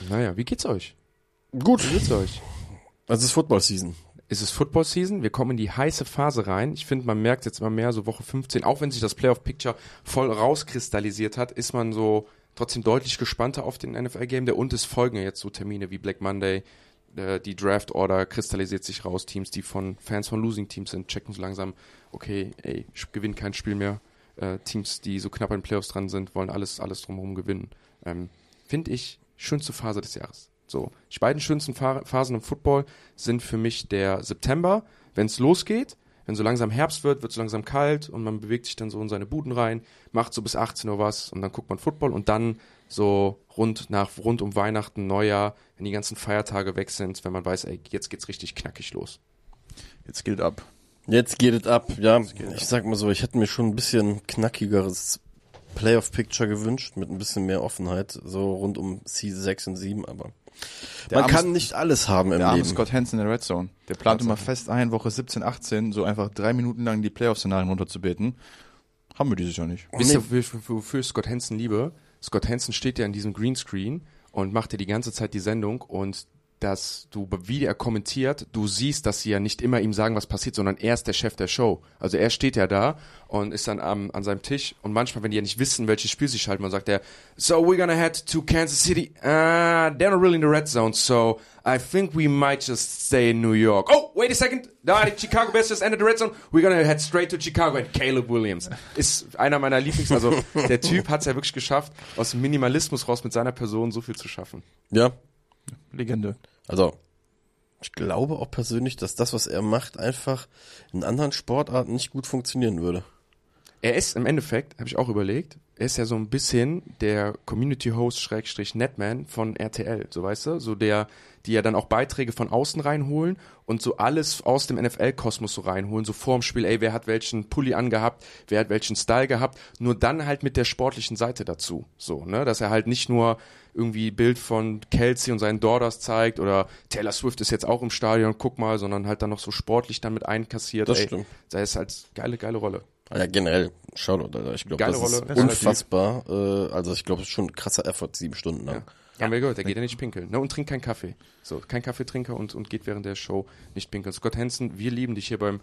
Naja, wie geht's euch? Gut. Wie geht's euch? Es ist Football-Season. Es ist Football-Season, wir kommen in die heiße Phase rein. Ich finde, man merkt jetzt immer mehr, so Woche 15, auch wenn sich das Playoff-Picture voll rauskristallisiert hat, ist man so trotzdem deutlich gespannter auf den NFL-Game. Der und es folgen ja jetzt so Termine wie Black Monday, die Draft-Order kristallisiert sich raus. Teams, die von Fans von Losing-Teams sind, checken so langsam, okay, ich gewinne kein Spiel mehr. Teams, die so knapp an den Playoffs dran sind, wollen alles drumherum gewinnen. Finde ich, schönste Phase des Jahres. So, die beiden schönsten Phasen im Football sind für mich der September, wenn es losgeht, wenn so langsam Herbst wird so langsam kalt und man bewegt sich dann so in seine Buden rein, macht so bis 18 Uhr was und dann guckt man Football und dann so rund um Weihnachten, Neujahr, wenn die ganzen Feiertage weg sind, wenn man weiß, jetzt geht's richtig knackig los. Jetzt geht ab. Jetzt geht es ab, ja. Ich sag mal so, ich hätte mir schon ein bisschen knackigeres Playoff-Picture gewünscht, mit ein bisschen mehr Offenheit, so rund um C6 und 7, aber man kann nicht alles haben im Der arme Leben. Scott Hansen in der Red Zone. Der plant immer fest ein, Woche 17, 18, so einfach 3 Minuten lang die Playoff-Szenarien runterzubeten. Haben wir dieses Jahr nicht. Wisst ihr, wofür ich Scott Hansen liebe? Scott Hansen steht ja in diesem Greenscreen und macht ja die ganze Zeit die Sendung und dass du, wie er kommentiert, du siehst, dass sie ja nicht immer ihm sagen, was passiert, sondern er ist der Chef der Show. Also er steht ja da und ist dann an seinem Tisch und manchmal, wenn die ja nicht wissen, welches Spiel sie schalten, man sagt er, so we're gonna head to Kansas City. They're not really in the red zone, so I think we might just stay in New York. Oh, wait a second. The Chicago Bears just entered the red zone. We're gonna head straight to Chicago. And Caleb Williams ist einer meiner also der Typ hat es ja wirklich geschafft, aus dem Minimalismus raus mit seiner Person so viel zu schaffen. Ja. Legende. Also, ich glaube auch persönlich, dass das, was er macht, einfach in anderen Sportarten nicht gut funktionieren würde. Er ist im Endeffekt, habe ich auch überlegt, er ist ja so ein bisschen der Community-Host / Netman von RTL, so weißt du, so die ja dann auch Beiträge von außen reinholen und so alles aus dem NFL-Kosmos so reinholen, so vorm Spiel, wer hat welchen Pulli angehabt, wer hat welchen Style gehabt, nur dann halt mit der sportlichen Seite dazu, so, ne, dass er halt nicht nur irgendwie Bild von Kelsey und seinen Daughters zeigt oder Taylor Swift ist jetzt auch im Stadion, guck mal, sondern halt dann noch so sportlich dann mit einkassiert. Das stimmt. Das ist halt geile Rolle. Ja, generell, Shoutout, Alter. Ich glaube, das Rolle. ist unfassbar. Also ich glaube, es ist schon ein krasser Effort, 7 Stunden lang. Ja. Haben wir gehört, der geht ja nicht pinkeln, ne, und trinkt keinen Kaffee. So, kein Kaffeetrinker und geht während der Show nicht pinkeln. Scott Hansen, wir lieben dich hier beim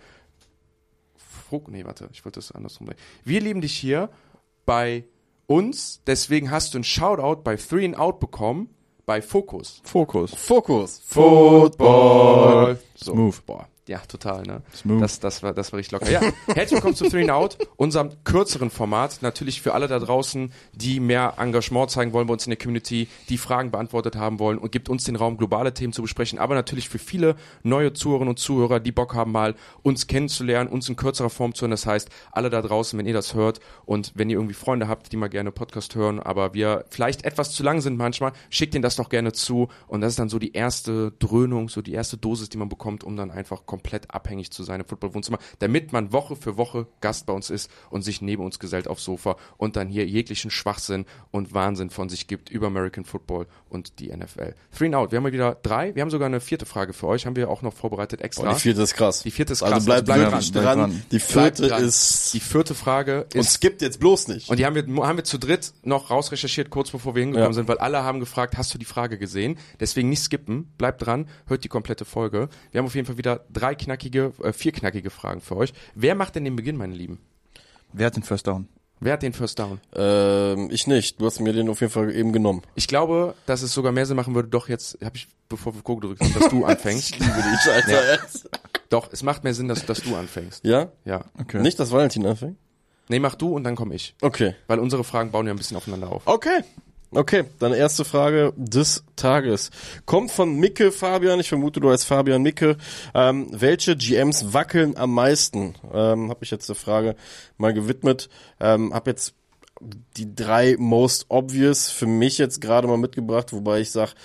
ich wollte das andersrum sagen. Wir lieben dich hier bei uns, deswegen hast du einen Shoutout bei 3 and Out bekommen, bei Focus. Fokus. Football. So, Smooth. Boah, ja, total, ne? Smooth. Das war richtig locker. Ja, herzlich willkommen zu 3 and Out, unserem kürzeren Format. Natürlich für alle da draußen, die mehr Engagement zeigen wollen bei uns in der Community, die Fragen beantwortet haben wollen und gibt uns den Raum, globale Themen zu besprechen. Aber natürlich für viele neue Zuhörerinnen und Zuhörer, die Bock haben, mal uns kennenzulernen, uns in kürzerer Form zu hören. Das heißt, alle da draußen, wenn ihr das hört und wenn ihr irgendwie Freunde habt, die mal gerne Podcast hören, aber wir vielleicht etwas zu lang sind manchmal, schickt ihnen das doch gerne zu. Und das ist dann so die erste Dröhnung, so die erste Dosis, die man bekommt, um dann einfach komplett abhängig zu sein im Football-Wohnzimmer, damit man Woche für Woche Gast bei uns ist und sich neben uns gesellt aufs Sofa und dann hier jeglichen Schwachsinn und Wahnsinn von sich gibt über American Football und die NFL. 3 and Out, wir haben mal wieder 3, wir haben sogar eine 4. Frage für euch, haben wir auch noch vorbereitet extra. Oh, die 4. ist krass. Die 4. ist krass. Also bleibt dran. Die 4. dran. ist... Die 4. Frage ist... Und skippt jetzt bloß nicht. Und die haben wir zu dritt noch rausrecherchiert, kurz bevor wir hingekommen sind, weil alle haben gefragt, hast du die Frage gesehen? Deswegen nicht skippen, bleibt dran, hört die komplette Folge. Wir haben auf jeden Fall wieder 4 knackige Fragen für euch. Wer macht denn den Beginn, meine Lieben? Wer hat den First Down? Wer hat den First Down? Ich nicht. Du hast mir den auf jeden Fall eben genommen. Ich glaube, dass es sogar mehr Sinn machen würde, doch jetzt, bevor wir Go gedrückt haben, dass du anfängst. Ich liebe die Scheiße jetzt. Doch, es macht mehr Sinn, dass du anfängst. Ja? Ja. Okay. Nicht, dass Valentin anfängt? Nee, mach du und dann komme ich. Okay. Weil unsere Fragen bauen ja ein bisschen aufeinander auf. Okay, dann erste Frage des Tages. Kommt von Micke Fabian, ich vermute, du heißt Fabian Micke. Welche GMs wackeln am meisten? Habe ich jetzt eine Frage mal gewidmet. Habe jetzt die 3 most obvious für mich jetzt gerade mal mitgebracht, wobei ich sage,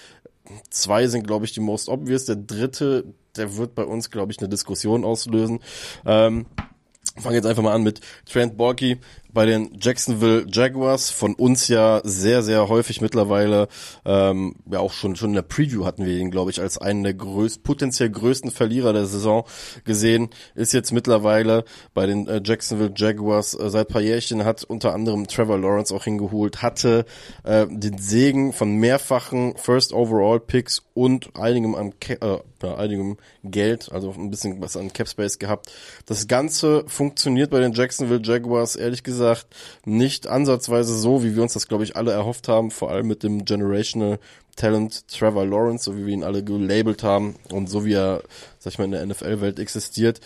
2 sind, glaube ich, die most obvious. Der 3, der wird bei uns, glaube ich, eine Diskussion auslösen. Fange jetzt einfach mal an mit Trent Baalke. bei den Jacksonville Jaguars, von uns ja sehr, sehr häufig mittlerweile, ja auch schon in der Preview hatten wir ihn, glaube ich, als einen der potenziell größten Verlierer der Saison gesehen, ist jetzt mittlerweile bei den Jacksonville Jaguars seit paar Jährchen, hat unter anderem Trevor Lawrence auch hingeholt, hatte den Segen von mehrfachen First Overall Picks und einigem Geld, also ein bisschen was an Cap Space gehabt. Das Ganze funktioniert bei den Jacksonville Jaguars ehrlich gesagt nicht ansatzweise so, wie wir uns das, glaube ich, alle erhofft haben, vor allem mit dem Generational Talent Trevor Lawrence, so wie wir ihn alle gelabelt haben und so wie er, sag ich mal, in der NFL-Welt existiert.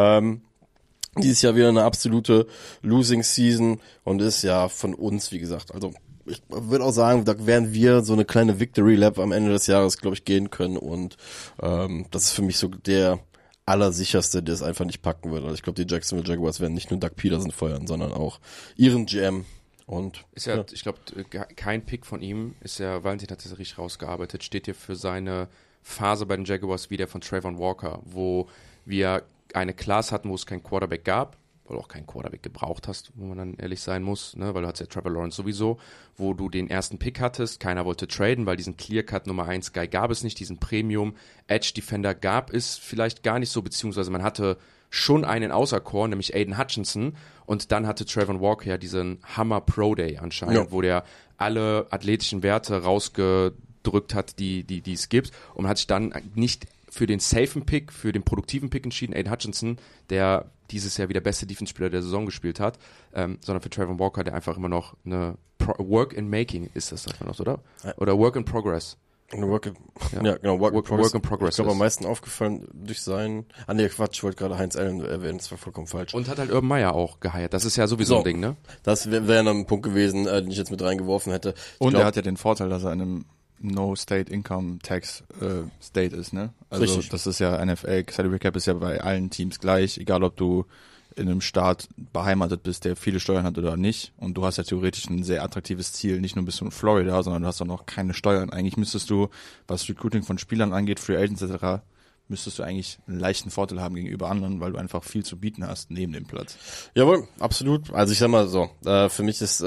Dieses Jahr wieder eine absolute Losing Season und ist ja von uns, wie gesagt, also ich würde auch sagen, da werden wir so eine kleine Victory Lap am Ende des Jahres, glaube ich, gehen können und das ist für mich so der allersicherste, der es einfach nicht packen wird. Also ich glaube, die Jacksonville Jaguars werden nicht nur Doug Peterson feuern, sondern auch ihren GM. Und ist ja, ich glaube, kein Pick von ihm ist ja, Valentin hat das richtig rausgearbeitet, steht hier für seine Phase bei den Jaguars wie der von Trayvon Walker, wo wir eine Class hatten, wo es keinen Quarterback gab, weil du auch keinen Quarterback gebraucht hast, wo man dann ehrlich sein muss, ne, weil du hattest ja Trevor Lawrence sowieso, wo du den ersten Pick hattest, keiner wollte traden, weil diesen Clear-Cut Nummer 1 Guy gab es nicht, diesen Premium Edge Defender gab es vielleicht gar nicht so, beziehungsweise man hatte schon einen Auserkoren, nämlich Aiden Hutchinson, und dann hatte Trayvon Walker ja diesen Hammer Pro Day anscheinend, wo der alle athletischen Werte rausgedrückt hat, die es gibt, und man hat sich dann nicht für den safen Pick, für den produktiven Pick entschieden, Aiden Hutchinson, der dieses Jahr wieder beste Defense-Spieler der Saison gespielt hat, sondern für Trayvon Walker, der einfach immer noch eine Work in Making ist, das sagt man noch, oder? Oder Work in Progress. Work in Progress. Ich glaube, am meisten aufgefallen durch seinen... Quatsch, ich wollte gerade Heinz Allen erwähnen, das war vollkommen falsch. Und hat halt Urban Meyer auch geheiert, das ist ja sowieso ein Ding, ne? Das wäre noch ein Punkt gewesen, den ich jetzt mit reingeworfen hätte. Und er hat ja den Vorteil, dass er in einem No-State-Income-Tax State ist, ne? Also richtig. Das ist ja NFL, Salary Cap ist ja bei allen Teams gleich, egal ob du in einem Staat beheimatet bist, der viele Steuern hat oder nicht. Und du hast ja theoretisch ein sehr attraktives Ziel, nicht nur bist du in Florida, sondern du hast auch noch keine Steuern. Eigentlich müsstest du, was Recruiting von Spielern angeht, Free Agents etc., müsstest du eigentlich einen leichten Vorteil haben gegenüber anderen, weil du einfach viel zu bieten hast neben dem Platz. Jawohl, absolut. Also ich sag mal so, für mich ist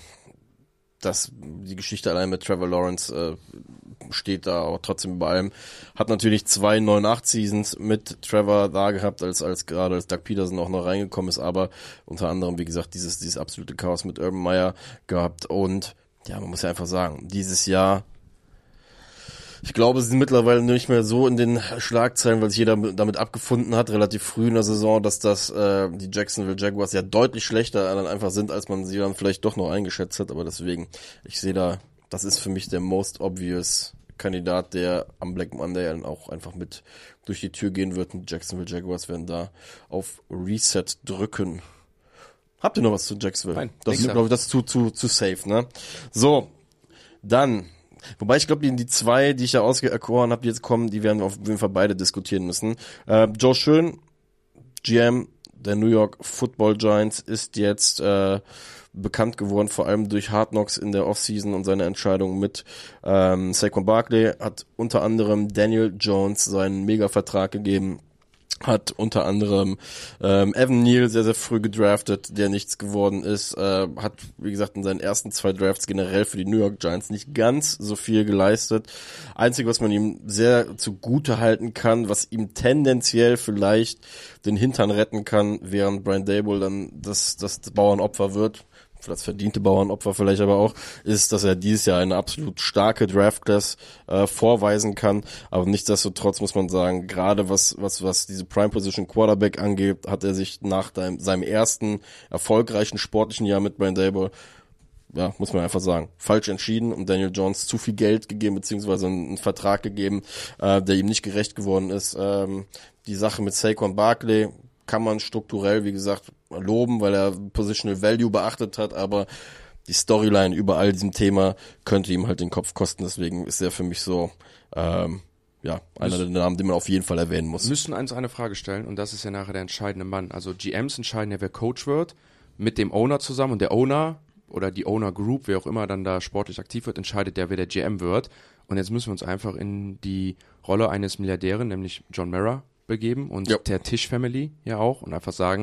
dass die Geschichte allein mit Trevor Lawrence steht da aber trotzdem bei allem. Hat natürlich 2 9-8 Seasons mit Trevor da gehabt, als Doug Peterson auch noch reingekommen ist, aber unter anderem, wie gesagt, dieses absolute Chaos mit Urban Meyer gehabt und ja, man muss ja einfach sagen, dieses Jahr, ich glaube, sie sind mittlerweile nicht mehr so in den Schlagzeilen, weil sich jeder damit abgefunden hat, relativ früh in der Saison, dass die Jacksonville Jaguars ja deutlich schlechter dann einfach sind, als man sie dann vielleicht doch noch eingeschätzt hat. Aber deswegen, ich sehe da, das ist für mich der most obvious Kandidat, der am Black Monday dann auch einfach mit durch die Tür gehen wird. Und die Jacksonville Jaguars werden da auf Reset drücken. Habt ihr noch was zu Jacksonville? Nein, das ist, glaube ich, das ist zu safe, ne? So, dann... Wobei ich glaube, die 2, die ich ja auserkoren habe, die jetzt kommen, die werden wir auf jeden Fall beide diskutieren müssen. Joe Schön, GM der New York Football Giants, ist jetzt bekannt geworden, vor allem durch Hard Knocks in der Offseason und seine Entscheidung mit Saquon Barkley, hat unter anderem Daniel Jones seinen Mega-Vertrag gegeben, hat unter anderem Evan Neal sehr, sehr früh gedraftet, der nichts geworden ist, hat, wie gesagt, in seinen ersten 2 Drafts generell für die New York Giants nicht ganz so viel geleistet. Einzige, was man ihm sehr zugute halten kann, was ihm tendenziell vielleicht den Hintern retten kann, während Brian Daboll dann das Bauernopfer wird, für das verdiente Bauernopfer vielleicht aber auch, ist, dass er dieses Jahr eine absolut starke Draft-Class vorweisen kann. Aber nichtsdestotrotz muss man sagen, gerade was diese Prime-Position Quarterback angeht, hat er sich nach seinem ersten erfolgreichen sportlichen Jahr mit Brian Daboll, ja, muss man einfach sagen, falsch entschieden und Daniel Jones zu viel Geld gegeben, beziehungsweise einen Vertrag gegeben, der ihm nicht gerecht geworden ist. Die Sache mit Saquon Barkley kann man strukturell, wie gesagt, loben, weil er Positional Value beachtet hat, aber die Storyline über all diesem Thema könnte ihm halt den Kopf kosten, deswegen ist er für mich so, einer der Namen, den man auf jeden Fall erwähnen muss. Wir müssen uns eine Frage stellen und das ist ja nachher der entscheidende Mann. Also GMs entscheiden ja, wer Coach wird, mit dem Owner zusammen und der Owner oder die Owner Group, wer auch immer dann da sportlich aktiv wird, entscheidet wer der GM wird. Und jetzt müssen wir uns einfach in die Rolle eines Milliardären, nämlich John Mara, begeben und der Tisch Family ja auch und einfach sagen,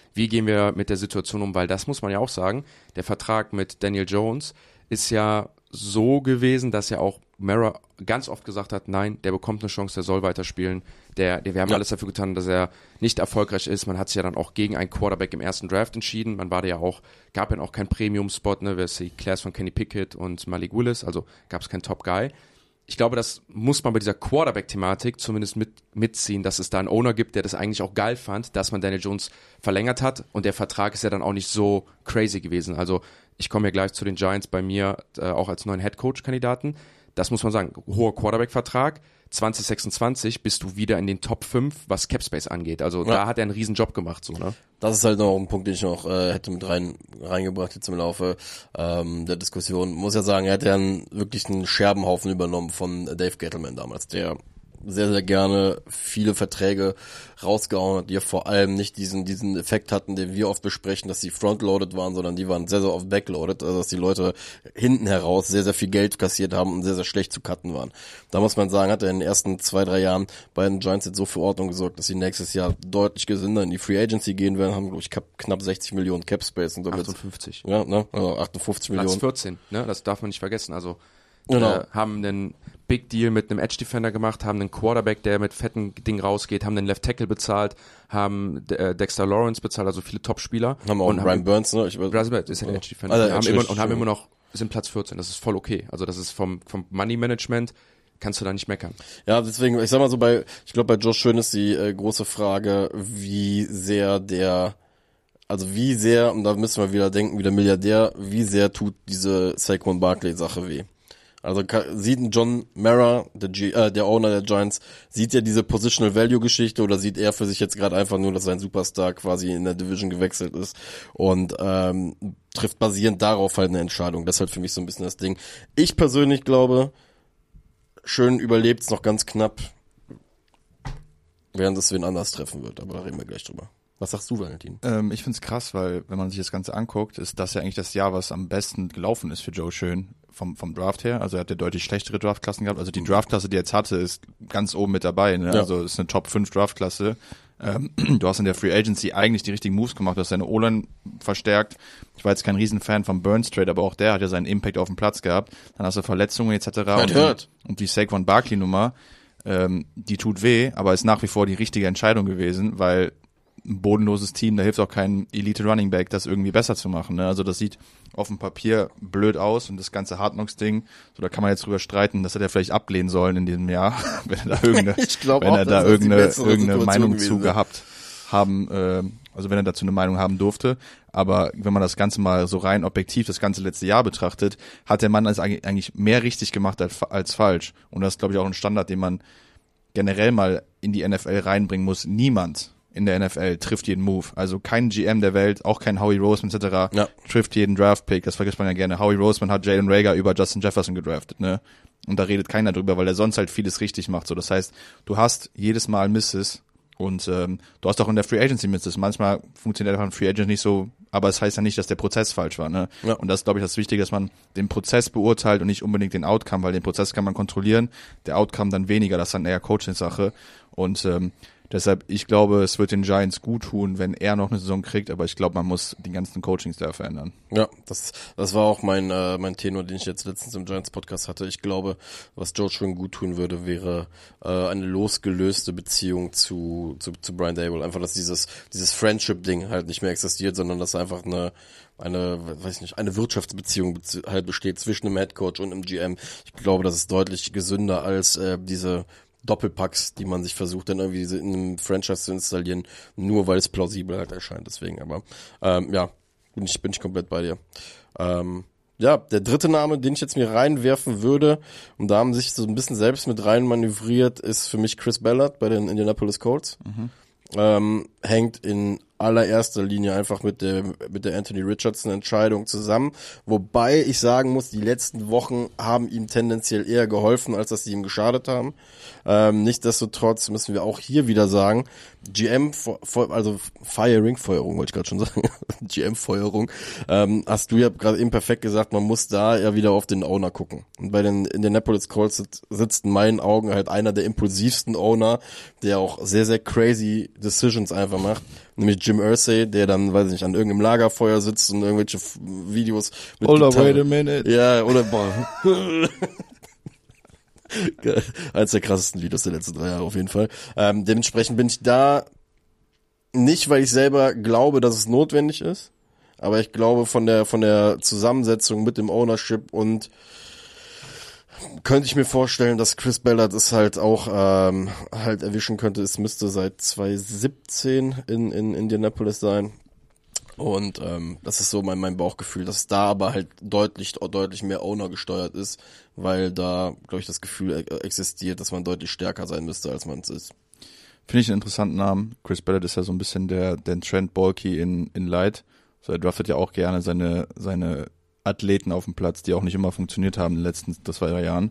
wie gehen wir mit der Situation um, weil das muss man ja auch sagen, der Vertrag mit Daniel Jones ist ja so gewesen, dass ja auch Mara ganz oft gesagt hat, nein, der bekommt eine Chance, der soll weiterspielen, wir haben alles dafür getan, dass er nicht erfolgreich ist, man hat sich ja dann auch gegen einen Quarterback im ersten Draft entschieden, man war da ja auch, gab ja auch keinen Premium-Spot, ne, wer ist die Class von Kenny Pickett und Malik Willis, also gab es keinen Top-Guy. Ich glaube, das muss man bei dieser Quarterback-Thematik zumindest mitziehen, dass es da einen Owner gibt, der das eigentlich auch geil fand, dass man Daniel Jones verlängert hat und der Vertrag ist ja dann auch nicht so crazy gewesen. Also ich komme ja gleich zu den Giants bei mir auch als neuen Head-Coach-Kandidaten. Das muss man sagen, hoher Quarterback-Vertrag. 2026 bist du wieder in den Top 5, was Capspace angeht. Also da hat er einen riesen Job gemacht, so, ne? Das ist halt noch ein Punkt, den ich noch hätte mit reingebracht jetzt im Laufe der Diskussion. Muss ja sagen, er hat ja wirklich einen Scherbenhaufen übernommen von Dave Gettleman damals, der sehr, sehr gerne viele Verträge rausgehauen hat, die ja vor allem nicht diesen Effekt hatten, den wir oft besprechen, dass sie frontloaded waren, sondern die waren sehr, sehr oft backloaded, also dass die Leute hinten heraus sehr, sehr viel Geld kassiert haben und sehr, sehr schlecht zu cutten waren. Da muss man sagen, hat er in den ersten 2-3 Jahren bei den Giants jetzt so für Ordnung gesorgt, dass sie nächstes Jahr deutlich gesünder in die Free Agency gehen werden, haben, glaube ich, knapp 60 Millionen Cap Space. Und 58. Ja, ne? Also 58 Millionen. Platz 14, ne? Das darf man nicht vergessen. Also genau. Haben einen Big Deal mit einem Edge Defender gemacht, haben einen Quarterback, der mit fetten Ding rausgeht, haben den Left Tackle bezahlt, haben Dexter Lawrence bezahlt, also viele Top-Spieler. Haben auch Brian Burns, ne? Brian Burns ist ja der Edge Defender. Also haben immer noch, sind Platz 14, das ist voll okay. Also das ist vom Money Management, kannst du da nicht meckern. Ja, deswegen, ich sag mal so, ich glaube bei Josh Schön ist die große Frage, wie sehr, und da müssen wir wieder denken, wie der Milliardär, wie sehr tut diese Saquon Barkley-Sache weh? Also sieht ein John Mara, der Owner der Giants, sieht ja diese Positional Value Geschichte oder sieht er für sich jetzt gerade einfach nur, dass sein Superstar quasi in der Division gewechselt ist und trifft basierend darauf halt eine Entscheidung. Das ist halt für mich so ein bisschen das Ding. Ich persönlich glaube, Schön überlebt's noch ganz knapp, während es wen anders treffen wird, aber da reden wir gleich drüber. Was sagst du, Valentin? Ich find's krass, weil wenn man sich das Ganze anguckt, ist das ja eigentlich das Jahr, was am besten gelaufen ist für Joe Schön vom Draft her. Also er hat ja deutlich schlechtere Draftklassen gehabt. Also die Draftklasse, die er jetzt hatte, ist ganz oben mit dabei. Ne? Ja. Also ist eine Top 5 Draftklasse. Du hast in der Free Agency eigentlich die richtigen Moves gemacht. Du hast deine O-Line verstärkt. Ich war jetzt kein Riesenfan vom Burns Trade, aber auch der hat ja seinen Impact auf dem Platz gehabt. Dann hast du Verletzungen etc. Und die Saquon Barkley Nummer, die tut weh, aber ist nach wie vor die richtige Entscheidung gewesen, weil ein bodenloses Team, da hilft auch kein Elite Running Back, das irgendwie besser zu machen. Ne? Also das sieht auf dem Papier blöd aus und das ganze Hard Knocks Ding, so da kann man jetzt drüber streiten, dass er der vielleicht ablehnen sollen in diesem Jahr, wenn er da irgendeine Meinung zu gehabt haben, also wenn er dazu eine Meinung haben durfte. Aber wenn man das Ganze mal so rein objektiv das ganze letzte Jahr betrachtet, hat der Mann das eigentlich mehr richtig gemacht als falsch. Und das ist, glaube ich, auch ein Standard, den man generell mal in die NFL reinbringen muss. Niemand in der NFL trifft jeden Move. Also kein GM der Welt, auch kein Howie Roseman etc. Trifft jeden Draft-Pick. Das vergisst man ja gerne. Howie Roseman hat Jalen Reagor über Justin Jefferson gedraftet, ne? Und da redet keiner drüber, weil er sonst halt vieles richtig macht. So, das heißt, du hast jedes Mal Misses und du hast auch in der Free Agency Misses. Manchmal funktioniert einfach ein Free Agent nicht so, aber es heißt ja nicht, dass der Prozess falsch war, ne? Ja. Und das ist, glaube ich, das Wichtige, dass man den Prozess beurteilt und nicht unbedingt den Outcome, weil den Prozess kann man kontrollieren, der Outcome dann weniger, das ist dann eher Coaching-Sache. Und deshalb, ich glaube, es wird den Giants gut tun, wenn er noch eine Saison kriegt, aber ich glaube, man muss den ganzen Coaching-Staff verändern. Ja, das war auch mein Tenor, den ich jetzt letztens im Giants-Podcast hatte. Ich glaube, was Joe Schön gut tun würde, wäre eine losgelöste Beziehung zu Brian Daboll. Einfach, dass dieses Friendship-Ding halt nicht mehr existiert, sondern dass einfach eine Wirtschaftsbeziehung halt besteht zwischen dem Headcoach und dem GM. Ich glaube, das ist deutlich gesünder als diese Doppelpacks, die man sich versucht dann irgendwie in einem Franchise zu installieren, nur weil es plausibel halt erscheint. Deswegen, aber bin ich komplett bei dir. Der dritte Name, den ich jetzt mir reinwerfen würde, und da haben sich so ein bisschen selbst mit rein manövriert, ist für mich Chris Ballard bei den Indianapolis Colts. Hängt in allererster Linie einfach mit der Anthony Richardson Entscheidung zusammen, wobei ich sagen muss, die letzten Wochen haben ihm tendenziell eher geholfen, als dass sie ihm geschadet haben. Nichtsdestotrotz müssen wir auch hier wieder sagen, Feuerung wollte ich gerade schon sagen, GM-Feuerung, hast du ja gerade eben perfekt gesagt, man muss da ja wieder auf den Owner gucken. Und bei den Indianapolis Colts sitzt in meinen Augen halt einer der impulsivsten Owner, der auch sehr, sehr crazy Decisions einfach macht, nämlich Jim Irsay, der dann, weiß ich nicht, an irgendeinem Lagerfeuer sitzt und irgendwelche Videos mit Hold Gitarre. up, wait a minute. Ja, oder eins der krassesten Videos der letzten 3 Jahre auf jeden Fall. Dementsprechend bin ich da nicht, weil ich selber glaube, dass es notwendig ist, aber ich glaube von der Zusammensetzung mit dem Ownership und könnte ich mir vorstellen, dass Chris Ballard es halt auch halt erwischen könnte. Es müsste seit 2017 in Indianapolis sein. Und das ist so mein Bauchgefühl, dass da aber halt deutlich mehr Owner gesteuert ist, weil da, glaube ich, das Gefühl existiert, dass man deutlich stärker sein müsste, als man es ist. Finde ich einen interessanten Namen. Chris Ballard ist ja so ein bisschen der Trent Baalke in Light. So, er draftet ja auch gerne seine Athleten auf dem Platz, die auch nicht immer funktioniert haben in den letzten 2-3 Jahren.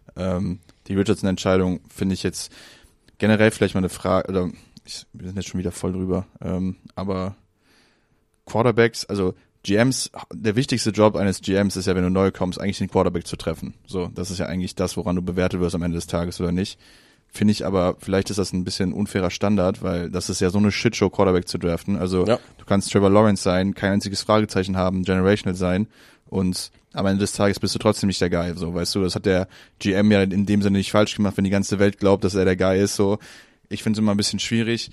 Die Richardson-Entscheidung finde ich jetzt generell vielleicht mal eine Frage, oder wir sind jetzt schon wieder voll drüber, aber Quarterbacks, also GMs, der wichtigste Job eines GMs ist ja, wenn du neu kommst, eigentlich den Quarterback zu treffen. So, das ist ja eigentlich das, woran du bewertet wirst am Ende des Tages oder nicht. Finde ich aber, vielleicht ist das ein bisschen unfairer Standard, weil das ist ja so eine Shitshow, Quarterback zu draften. Also Du kannst Trevor Lawrence sein, kein einziges Fragezeichen haben, generational sein und am Ende des Tages bist du trotzdem nicht der Guy. So, weißt du, das hat der GM ja in dem Sinne nicht falsch gemacht, wenn die ganze Welt glaubt, dass er der Guy ist. So, ich finde es immer ein bisschen schwierig.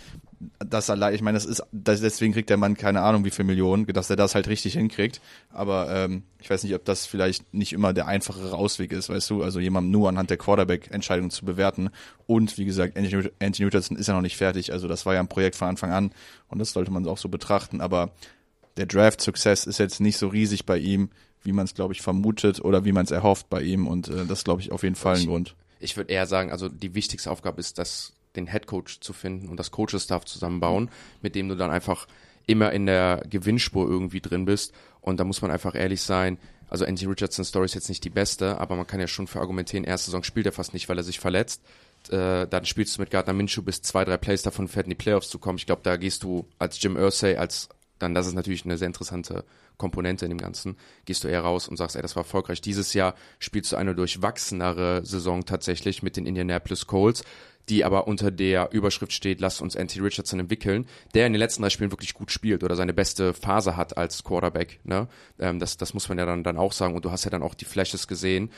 Ich meine, deswegen kriegt der Mann keine Ahnung wie viel Millionen, dass er das halt richtig hinkriegt, aber ich weiß nicht, ob das vielleicht nicht immer der einfachere Ausweg ist, weißt du, also jemandem nur anhand der Quarterback-Entscheidung zu bewerten und wie gesagt, Anthony Richardson ist ja noch nicht fertig, also das war ja ein Projekt von Anfang an und das sollte man auch so betrachten, aber der Draft-Success ist jetzt nicht so riesig bei ihm, wie man es, glaube ich, vermutet oder wie man es erhofft bei ihm und das ist, glaube ich, auf jeden Fall ein Grund. Ich würde eher sagen, also die wichtigste Aufgabe ist, den Headcoach zu finden und das Coaching-Staff zusammenbauen, mit dem du dann einfach immer in der Gewinnspur irgendwie drin bist. Und da muss man einfach ehrlich sein, also Anthony Richardson's Story ist jetzt nicht die beste, aber man kann ja schon für argumentieren, erste Saison spielt er fast nicht, weil er sich verletzt. Dann spielst du mit Gardner Minshew, bis 2-3 Plays davon fährt in die Playoffs zu kommen. Ich glaube, da gehst du als Jim Irsay, das ist natürlich eine sehr interessante Komponente in dem Ganzen, gehst du eher raus und sagst, das war erfolgreich. Dieses Jahr spielst du eine durchwachsenere Saison tatsächlich mit den Indianapolis Colts, die aber unter der Überschrift steht, lasst uns Anthony Richardson entwickeln, der in den letzten 3 Spielen wirklich gut spielt oder seine beste Phase hat als Quarterback. Ne? Das muss man ja dann auch sagen. Und du hast ja dann auch die Flashes gesehen,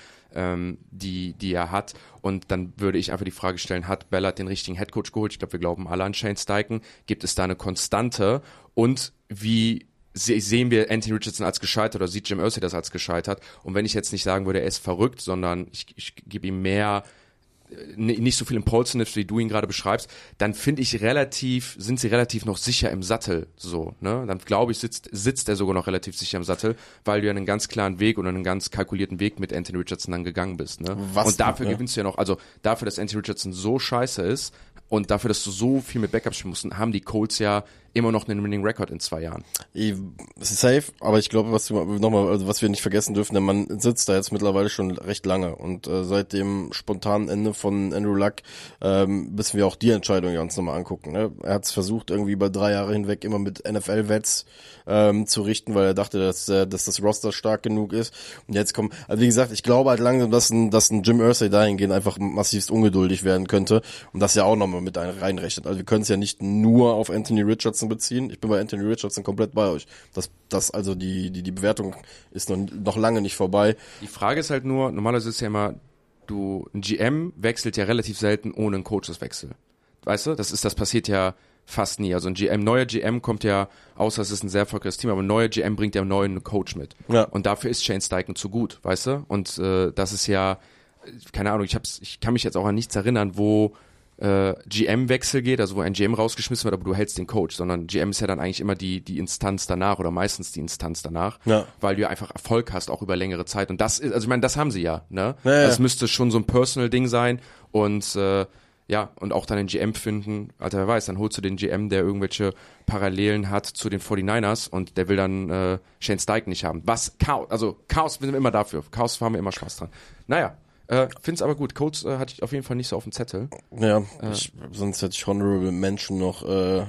die er hat. Und dann würde ich einfach die Frage stellen, hat Ballard den richtigen Headcoach geholt? Ich glaube, wir glauben alle an Shane Steichen. Gibt es da eine Konstante? Und wie sehen wir Anthony Richardson als gescheitert oder sieht Jim Irsay das als gescheitert? Und wenn ich jetzt nicht sagen würde, er ist verrückt, sondern ich gebe ihm mehr, nicht so viel Impulsiveness, wie du ihn gerade beschreibst, dann finde ich sind sie relativ noch sicher im Sattel, so, ne? Dann glaube ich, sitzt er sogar noch relativ sicher im Sattel, weil du ja einen ganz klaren Weg oder einen ganz kalkulierten Weg mit Anthony Richardson dann gegangen bist, ne? Und dafür gewinnst du ja noch, also dafür, dass Anthony Richardson so scheiße ist und dafür, dass du so viel mit Backups spielen musst, haben die Colts ja immer noch einen Winning Record in 2 Jahren. Safe, aber ich glaube, was wir nicht vergessen dürfen, der Mann sitzt da jetzt mittlerweile schon recht lange und seit dem spontanen Ende von Andrew Luck müssen wir auch die Entscheidung uns nochmal angucken. Ne? Er hat es versucht, irgendwie über 3 Jahre hinweg immer mit NFL-Vets zu richten, weil er dachte, dass das Roster stark genug ist. Und jetzt also wie gesagt, ich glaube halt langsam, dass ein Jim Irsay dahingehend einfach massivst ungeduldig werden könnte und das ja auch nochmal mit reinrechnet. Also wir können es ja nicht nur auf Anthony Richardson beziehen. Ich bin bei Anthony Richardson komplett bei euch. Also die Bewertung ist noch lange nicht vorbei. Die Frage ist halt nur, normalerweise ist ja immer, ein GM wechselt ja relativ selten ohne einen Coacheswechsel. Weißt du? Das passiert ja fast nie. Also neuer GM kommt ja, außer es ist ein sehr erfolgreiches Team, aber ein neuer GM bringt ja einen neuen Coach mit. Ja. Und dafür ist Shane Steichen zu gut, weißt du? Und das ist ja, keine Ahnung, ich kann mich jetzt auch an nichts erinnern, wo GM-Wechsel geht, also wo ein GM rausgeschmissen wird, aber du hältst den Coach, sondern GM ist ja dann eigentlich immer die Instanz danach oder meistens die Instanz danach, weil du ja einfach Erfolg hast, auch über längere Zeit. Und das ist, also ich meine, das haben sie ja, ne? Ja. Das müsste schon so ein Personal-Ding sein und und auch dann den GM finden, Alter, wer weiß, dann holst du den GM, der irgendwelche Parallelen hat zu den 49ers und der will dann Shane Steichen nicht haben. Chaos sind wir immer dafür. Chaos haben wir immer Spaß dran. Naja. Find's aber gut. Colts hatte ich auf jeden Fall nicht so auf dem Zettel. Ja, sonst hätte ich Honorable Mention noch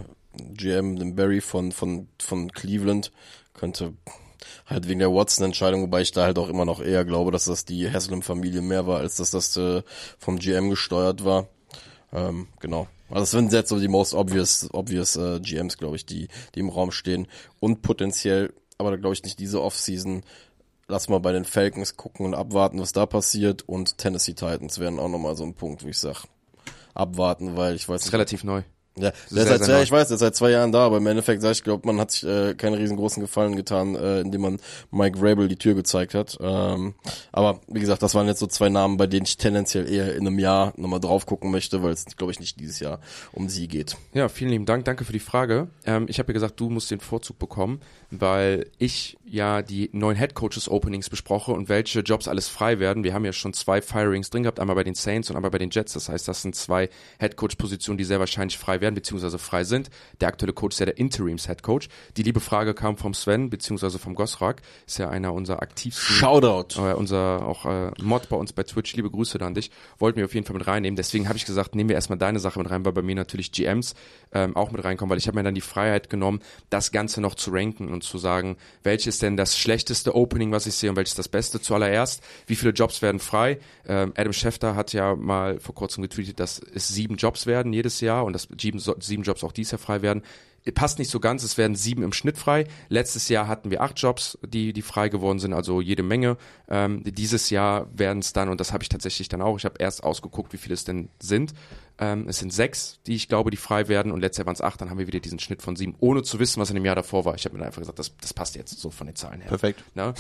GM, den Barry von Cleveland. Könnte halt wegen der Watson-Entscheidung, wobei ich da halt auch immer noch eher glaube, dass das die Haslam-Familie mehr war, als dass das vom GM gesteuert war. Genau. Also das sind jetzt so die most obvious GMs, glaube ich, die im Raum stehen. Und potenziell, aber da glaube ich nicht diese Offseason, lass mal bei den Falcons gucken und abwarten, was da passiert. Und Tennessee Titans wären auch nochmal so ein Punkt, wo ich sage, abwarten, weil ich weiß nicht. Ist relativ neu. Ja, der ist seit 2 Jahren da, aber im Endeffekt ich glaube, man hat sich keinen riesengroßen Gefallen getan, indem man Mike Vrabel die Tür gezeigt hat. Aber wie gesagt, das waren jetzt so 2 Namen, bei denen ich tendenziell eher in einem Jahr nochmal drauf gucken möchte, weil es, glaube ich, nicht dieses Jahr um sie geht. Ja, vielen lieben Dank. Danke für die Frage. Ich habe ja gesagt, du musst den Vorzug bekommen, weil ich ja die neuen Headcoaches-Openings besproche und welche Jobs alles frei werden. Wir haben ja schon 2 Firings drin gehabt, einmal bei den Saints und einmal bei den Jets. Das heißt, das sind 2 Headcoach-Positionen, die sehr wahrscheinlich frei werden, beziehungsweise frei sind. Der aktuelle Coach ist ja der Interims-Headcoach. Die liebe Frage kam vom Sven, beziehungsweise vom Gosrak. Ist ja einer unserer aktivsten. Shoutout. Unser auch Mod bei uns bei Twitch. Liebe Grüße da an dich. Wollten wir auf jeden Fall mit reinnehmen. Deswegen habe ich gesagt, nehmen wir erstmal deine Sache mit rein, weil bei mir natürlich GMs auch mit reinkommen, weil ich habe mir dann die Freiheit genommen, das Ganze noch zu ranken und zu sagen, welches denn das schlechteste Opening, was ich sehe und welches das Beste. Zuallererst, wie viele Jobs werden frei? Adam Schefter hat ja mal vor kurzem getweetet, dass es 7 Jobs werden jedes Jahr und dass 7 Jobs auch dieses Jahr frei werden. Passt nicht so ganz, es werden 7 im Schnitt frei. Letztes Jahr hatten wir 8 Jobs, die frei geworden sind, also jede Menge. Dieses Jahr werden es dann, und das habe ich tatsächlich dann auch, ich habe erst ausgeguckt, wie viele es denn sind. Es sind 6, die ich glaube, die frei werden, und letztes Jahr waren es 8, dann haben wir wieder diesen Schnitt von 7, ohne zu wissen, was in dem Jahr davor war. Ich habe mir einfach gesagt, das passt jetzt so von den Zahlen her. Perfekt. Na?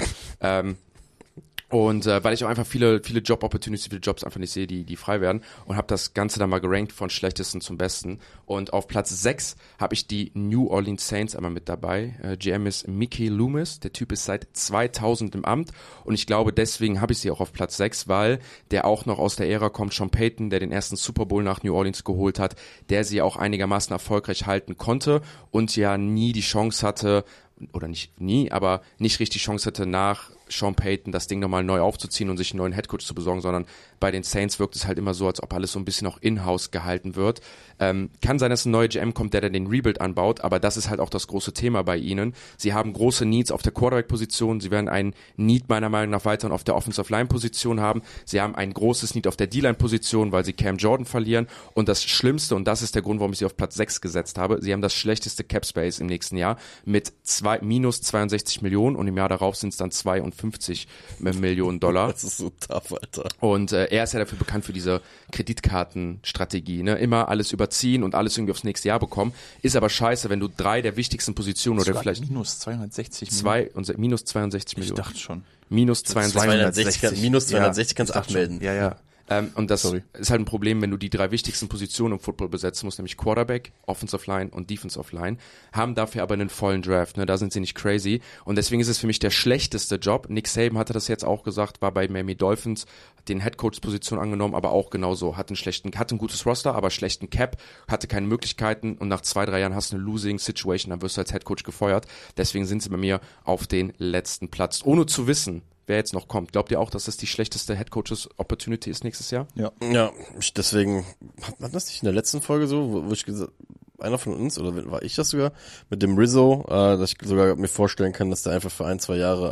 Und weil ich auch einfach viele Job-Opportunities, viele Jobs einfach nicht sehe, die frei werden, und habe das Ganze dann mal gerankt von schlechtesten zum besten. Und auf Platz 6 habe ich die New Orleans Saints einmal mit dabei. GM ist Mickey Loomis, der Typ ist seit 2000 im Amt, und ich glaube, deswegen habe ich sie auch auf Platz 6, weil der auch noch aus der Ära kommt, Sean Payton, der den ersten Super Bowl nach New Orleans geholt hat, der sie auch einigermaßen erfolgreich halten konnte und ja nie die Chance hatte, oder nicht nie, aber nicht richtig Chance hatte, nach Sean Payton das Ding nochmal neu aufzuziehen und sich einen neuen Headcoach zu besorgen, sondern bei den Saints wirkt es halt immer so, als ob alles so ein bisschen auch in-house gehalten wird. Kann sein, dass ein neuer GM kommt, der dann den Rebuild anbaut, aber das ist halt auch das große Thema bei ihnen. Sie haben große Needs auf der Quarterback-Position, sie werden einen Need meiner Meinung nach weiterhin auf der Offensive-Line-Position haben, sie haben ein großes Need auf der D-Line-Position, weil sie Cam Jordan verlieren, und das Schlimmste, und das ist der Grund, warum ich sie auf Platz 6 gesetzt habe, sie haben das schlechteste Cap-Space im nächsten Jahr mit minus 62 Millionen, und im Jahr darauf sind es dann 52 Millionen Dollar. Das ist so tough, Alter. Und er ist ja dafür bekannt für diese Kreditkartenstrategie, ne? Immer alles überziehen und alles irgendwie aufs nächste Jahr bekommen. Ist aber scheiße, wenn du 3 der wichtigsten Positionen oder vielleicht minus 260 Millionen. Minus 62 Millionen. Ich dachte schon. Minus 62 minus 260 kannst du abmelden. Ja. Und das ist halt ein Problem, wenn du die 3 wichtigsten Positionen im Football besetzen musst, nämlich Quarterback, Offensive Line und Defensive Line, haben dafür aber einen vollen Draft, ne? Da sind sie nicht crazy, und deswegen ist es für mich der schlechteste Job. Nick Saban hatte das jetzt auch gesagt, war bei Miami Dolphins, hat den Headcoach-Position angenommen, aber auch genauso, hatte ein gutes Roster, aber schlechten Cap, hatte keine Möglichkeiten, und nach 2-3 Jahren hast du eine Losing Situation, dann wirst du als Headcoach gefeuert. Deswegen sind sie bei mir auf den letzten Platz, ohne zu wissen, wer jetzt noch kommt. Glaubt ihr auch, dass das die schlechteste Headcoaches-Opportunity ist nächstes Jahr? Ja, deswegen, hat das nicht in der letzten Folge so, wo ich gesagt, einer von uns, oder war ich das sogar, mit dem Rizzo, dass ich sogar mir vorstellen kann, dass der einfach für 1-2 Jahre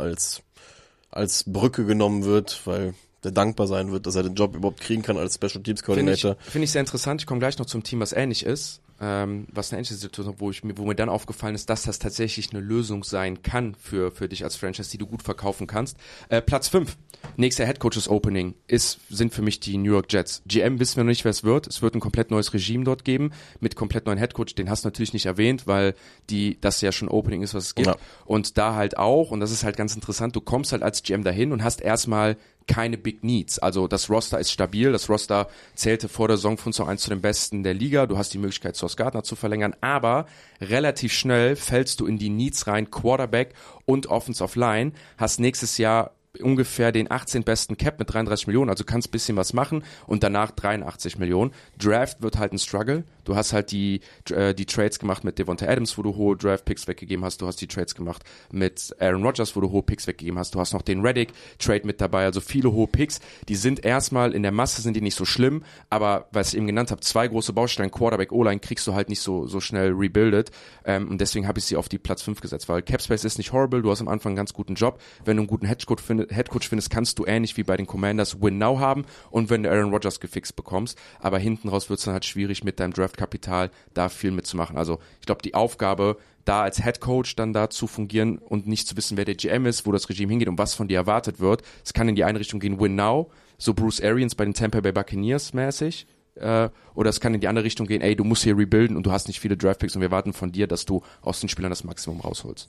als Brücke genommen wird, weil der dankbar sein wird, dass er den Job überhaupt kriegen kann als Special Teams Coordinator. Finde ich sehr interessant. Ich komme gleich noch zum Team, was ähnlich ist. Was eine ähnliche Situation, wo mir dann aufgefallen ist, dass das tatsächlich eine Lösung sein kann für dich als Franchise, die du gut verkaufen kannst. Platz 5, nächster Headcoaches Opening, sind für mich die New York Jets. GM wissen wir noch nicht, wer es wird. Es wird ein komplett neues Regime dort geben, mit komplett neuen Headcoach. Den hast du natürlich nicht erwähnt, weil das ja schon Opening ist, was es gibt. Ja. Und da halt auch, und das ist halt ganz interessant, du kommst halt als GM dahin und hast erstmal keine Big Needs. Also das Roster ist stabil. Das Roster zählte vor der Saison für uns noch eins zu den besten der Liga. Du hast die Möglichkeit, Sauce Gardner zu verlängern, aber relativ schnell fällst du in die Needs rein, Quarterback und Offensive Line, hast nächstes Jahr ungefähr den 18 besten Cap mit 33 Millionen, also kannst ein bisschen was machen, und danach 83 Millionen. Draft wird halt ein Struggle. Du hast halt die Trades gemacht mit Devonta Adams, wo du hohe Draft-Picks weggegeben hast. Du hast die Trades gemacht mit Aaron Rodgers, wo du hohe Picks weggegeben hast. Du hast noch den Reddick-Trade mit dabei, also viele hohe Picks. Die sind erstmal, in der Masse sind die nicht so schlimm, aber, was ich eben genannt habe, 2 große Baustellen, Quarterback, O-Line, kriegst du halt nicht so schnell rebuildet. Und deswegen habe ich sie auf die Platz 5 gesetzt, weil Capspace ist nicht horrible, du hast am Anfang einen ganz guten Job. Wenn du einen guten Hedgecoach findest, Headcoach findest, kannst du ähnlich wie bei den Commanders Win Now haben und wenn du Aaron Rodgers gefixt bekommst, aber hinten raus wird es dann halt schwierig mit deinem Draftkapital da viel mitzumachen. Also ich glaube, die Aufgabe, da als Headcoach dann da zu fungieren und nicht zu wissen, wer der GM ist, wo das Regime hingeht und was von dir erwartet wird, es kann in die eine Richtung gehen, Win Now, so Bruce Arians bei den Tampa Bay Buccaneers mäßig, oder es kann in die andere Richtung gehen, ey, du musst hier rebuilden und du hast nicht viele Draftpicks und wir warten von dir, dass du aus den Spielern das Maximum rausholst.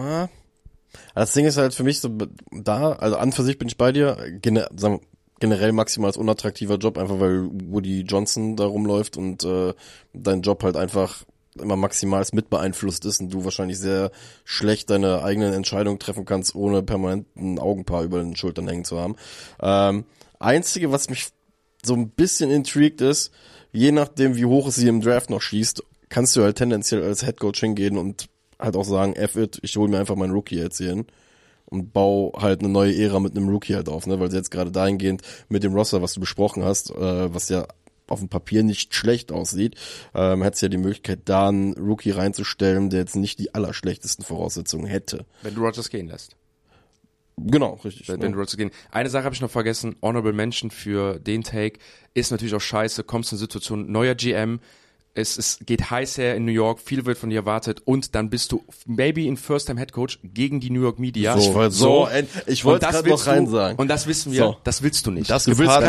Das Ding ist halt für mich so da, also an für sich bin ich bei dir, generell maximal als unattraktiver Job, einfach weil Woody Johnson da rumläuft und dein Job halt einfach immer maximal mit beeinflusst ist und du wahrscheinlich sehr schlecht deine eigenen Entscheidungen treffen kannst, ohne permanent ein Augenpaar über den Schultern hängen zu haben. Einzige, was mich so ein bisschen intrigued ist, je nachdem wie hoch es sie im Draft noch schießt, kannst du halt tendenziell als Headcoach hingehen und halt auch sagen, F it, ich hole mir einfach meinen Rookie jetzt hier hin und baue halt eine neue Ära mit einem Rookie halt auf, ne, weil sie jetzt gerade dahingehend mit dem Roster, was du besprochen hast, was ja auf dem Papier nicht schlecht aussieht, hättest ja die Möglichkeit, da einen Rookie reinzustellen, der jetzt nicht die allerschlechtesten Voraussetzungen hätte. Wenn du Rodgers gehen lässt. Genau, richtig. Wenn du Rodgers gehen. Eine Sache habe ich noch vergessen, Honorable Mention für den Take, ist natürlich auch scheiße, kommst in eine Situation, neuer GM, es geht heiß her in New York, viel wird von dir erwartet und dann bist du maybe ein First-Time-Headcoach gegen die New York Media. Ich wollte gerade noch rein sagen. Und das wissen wir, das willst du nicht. Das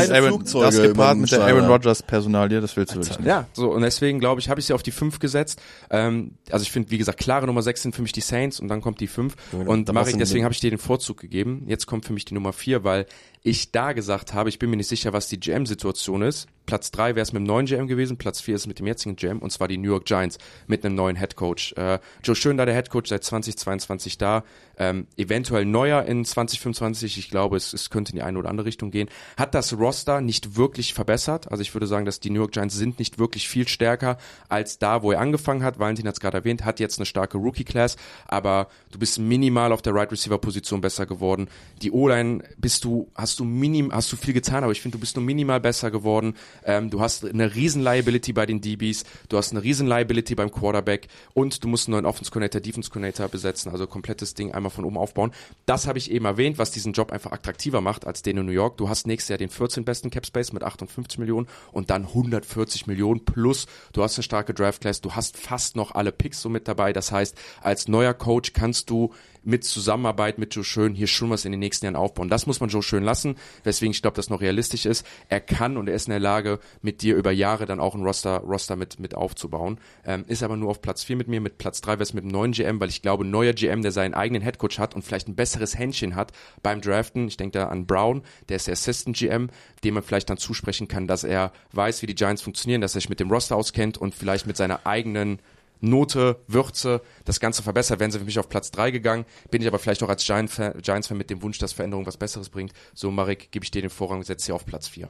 gepaart mit der Aaron Rodgers Personalie, das willst du wirklich nicht. Ja, so und deswegen glaube ich, habe ich sie auf die 5 gesetzt. Also ich finde, wie gesagt, klare Nummer 6 sind für mich die Saints und dann kommt die 5 und Marek, deswegen habe ich dir den Vorzug gegeben. Jetzt kommt für mich die Nummer 4, weil ich da gesagt habe, ich bin mir nicht sicher, was die GM-Situation ist. Platz 3 wäre es mit dem neuen GM gewesen, Platz 4 ist es mit dem jetzigen GM und zwar die New York Giants mit einem neuen Headcoach. Joe Schoen da der Headcoach seit 2022 da, eventuell neuer in 2025, ich glaube, es könnte in die eine oder andere Richtung gehen, hat das Roster nicht wirklich verbessert, also ich würde sagen, dass die New York Giants sind nicht wirklich viel stärker als da, wo er angefangen hat, Valentin hat es gerade erwähnt, hat jetzt eine starke Rookie-Class, aber du bist minimal auf der Right-Receiver-Position besser geworden, die O-Line hast du viel getan, aber ich finde, du bist nur minimal besser geworden, du hast eine riesen Liability bei den DBs, du hast eine riesen Liability beim Quarterback und du musst einen neuen Offense-Coordinator, Defense-Coordinator besetzen, also komplettes Ding einmal von oben aufbauen. Das habe ich eben erwähnt, was diesen Job einfach attraktiver macht als den in New York. Du hast nächstes Jahr den 14. besten Cap-Space mit 58 Millionen und dann 140 Millionen plus, du hast eine starke Draft-Class, du hast fast noch alle Picks so mit dabei, das heißt, als neuer Coach kannst du mit Zusammenarbeit mit Joe Schoen hier schon was in den nächsten Jahren aufbauen. Das muss man Joe Schoen lassen, weswegen ich glaube, dass noch realistisch ist. Er kann und er ist in der Lage, mit dir über Jahre dann auch ein Roster mit aufzubauen. Ist aber nur auf Platz 4 mit mir, mit Platz 3 wäre es mit dem neuen GM, weil ich glaube, ein neuer GM, der seinen eigenen Headcoach hat und vielleicht ein besseres Händchen hat beim Draften. Ich denke da an Brown, der ist der Assistant GM, dem man vielleicht dann zusprechen kann, dass er weiß, wie die Giants funktionieren, dass er sich mit dem Roster auskennt und vielleicht mit seiner eigenen Note, Würze, das Ganze verbessert, wären sie für mich auf Platz 3 gegangen, bin ich aber vielleicht auch als Giants-Fan mit dem Wunsch, dass Veränderung was Besseres bringt. So, Marek, gebe ich dir den Vorrang, setze sie auf Platz 4.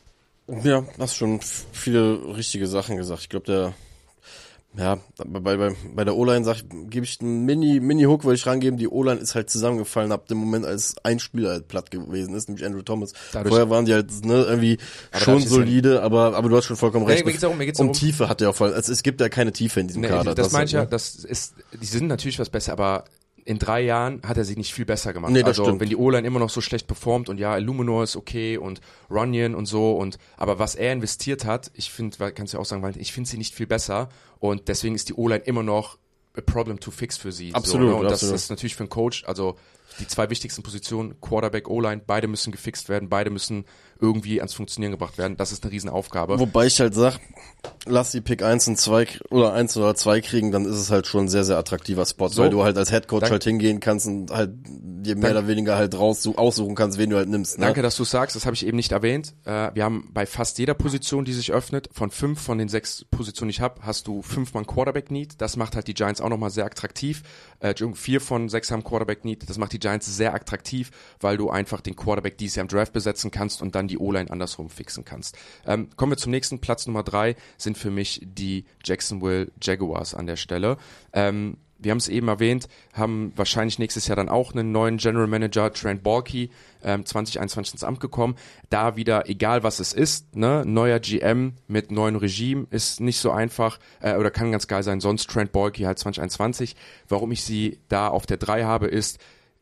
Ja, hast schon viele richtige Sachen gesagt. Ich glaube, bei der O-Line gebe ich einen Mini-Hook, würde ich rangeben. Die O-Line ist halt zusammengefallen ab dem Moment, als ein Spieler halt platt gewesen ist, nämlich Andrew Thomas. Vorher waren die halt irgendwie schon solide, aber du hast schon vollkommen recht. Mir geht's um Tiefe hat er auch voll. Also es gibt ja keine Tiefe in diesem Kader. Das meine ich ja, die sind natürlich was besser, aber in 3 Jahren hat er sie nicht viel besser gemacht. Nee, das stimmt. Wenn die O-Line immer noch so schlecht performt und ja, Illuminor ist okay und Runyon und so aber was er investiert hat, ich finde, kannst du ja auch sagen, ich finde sie nicht viel besser und deswegen ist die O-Line immer noch a problem to fix für sie. Absolut. So, ne? Und das ist natürlich für einen Coach, also die 2 wichtigsten Positionen, Quarterback, O-Line, beide müssen gefixt werden, beide müssen irgendwie ans Funktionieren gebracht werden. Das ist eine Riesenaufgabe. Wobei ich halt sag, lass die Pick 1 und 2 oder 1 oder 2 kriegen, dann ist es halt schon ein sehr, sehr attraktiver Spot, weil du halt als Headcoach halt hingehen kannst und halt dir mehr oder weniger halt aussuchen kannst, wen du halt nimmst. Ne? Danke, dass du sagst, das habe ich eben nicht erwähnt. Wir haben bei fast jeder Position, die sich öffnet, von 5 von den 6 Positionen, die ich habe, hast du 5-Mann Quarterback-Need. Das macht halt die Giants auch nochmal sehr attraktiv. 4 von 6 haben Quarterback-Need. Das macht die Giants sehr attraktiv, weil du einfach den Quarterback dieses Jahr im Draft besetzen kannst und dann die O-Line andersrum fixen kannst. Kommen wir zum nächsten. Platz Nummer 3 sind für mich die Jacksonville Jaguars an der Stelle. Wir haben es eben erwähnt, haben wahrscheinlich nächstes Jahr dann auch einen neuen General Manager, Trent Baalke, 2021 ins Amt gekommen. Da wieder, egal was es ist, ne, neuer GM mit neuem Regime ist nicht so einfach oder kann ganz geil sein, sonst Trent Baalke halt 2021. Warum ich sie da auf der 3 habe, ist,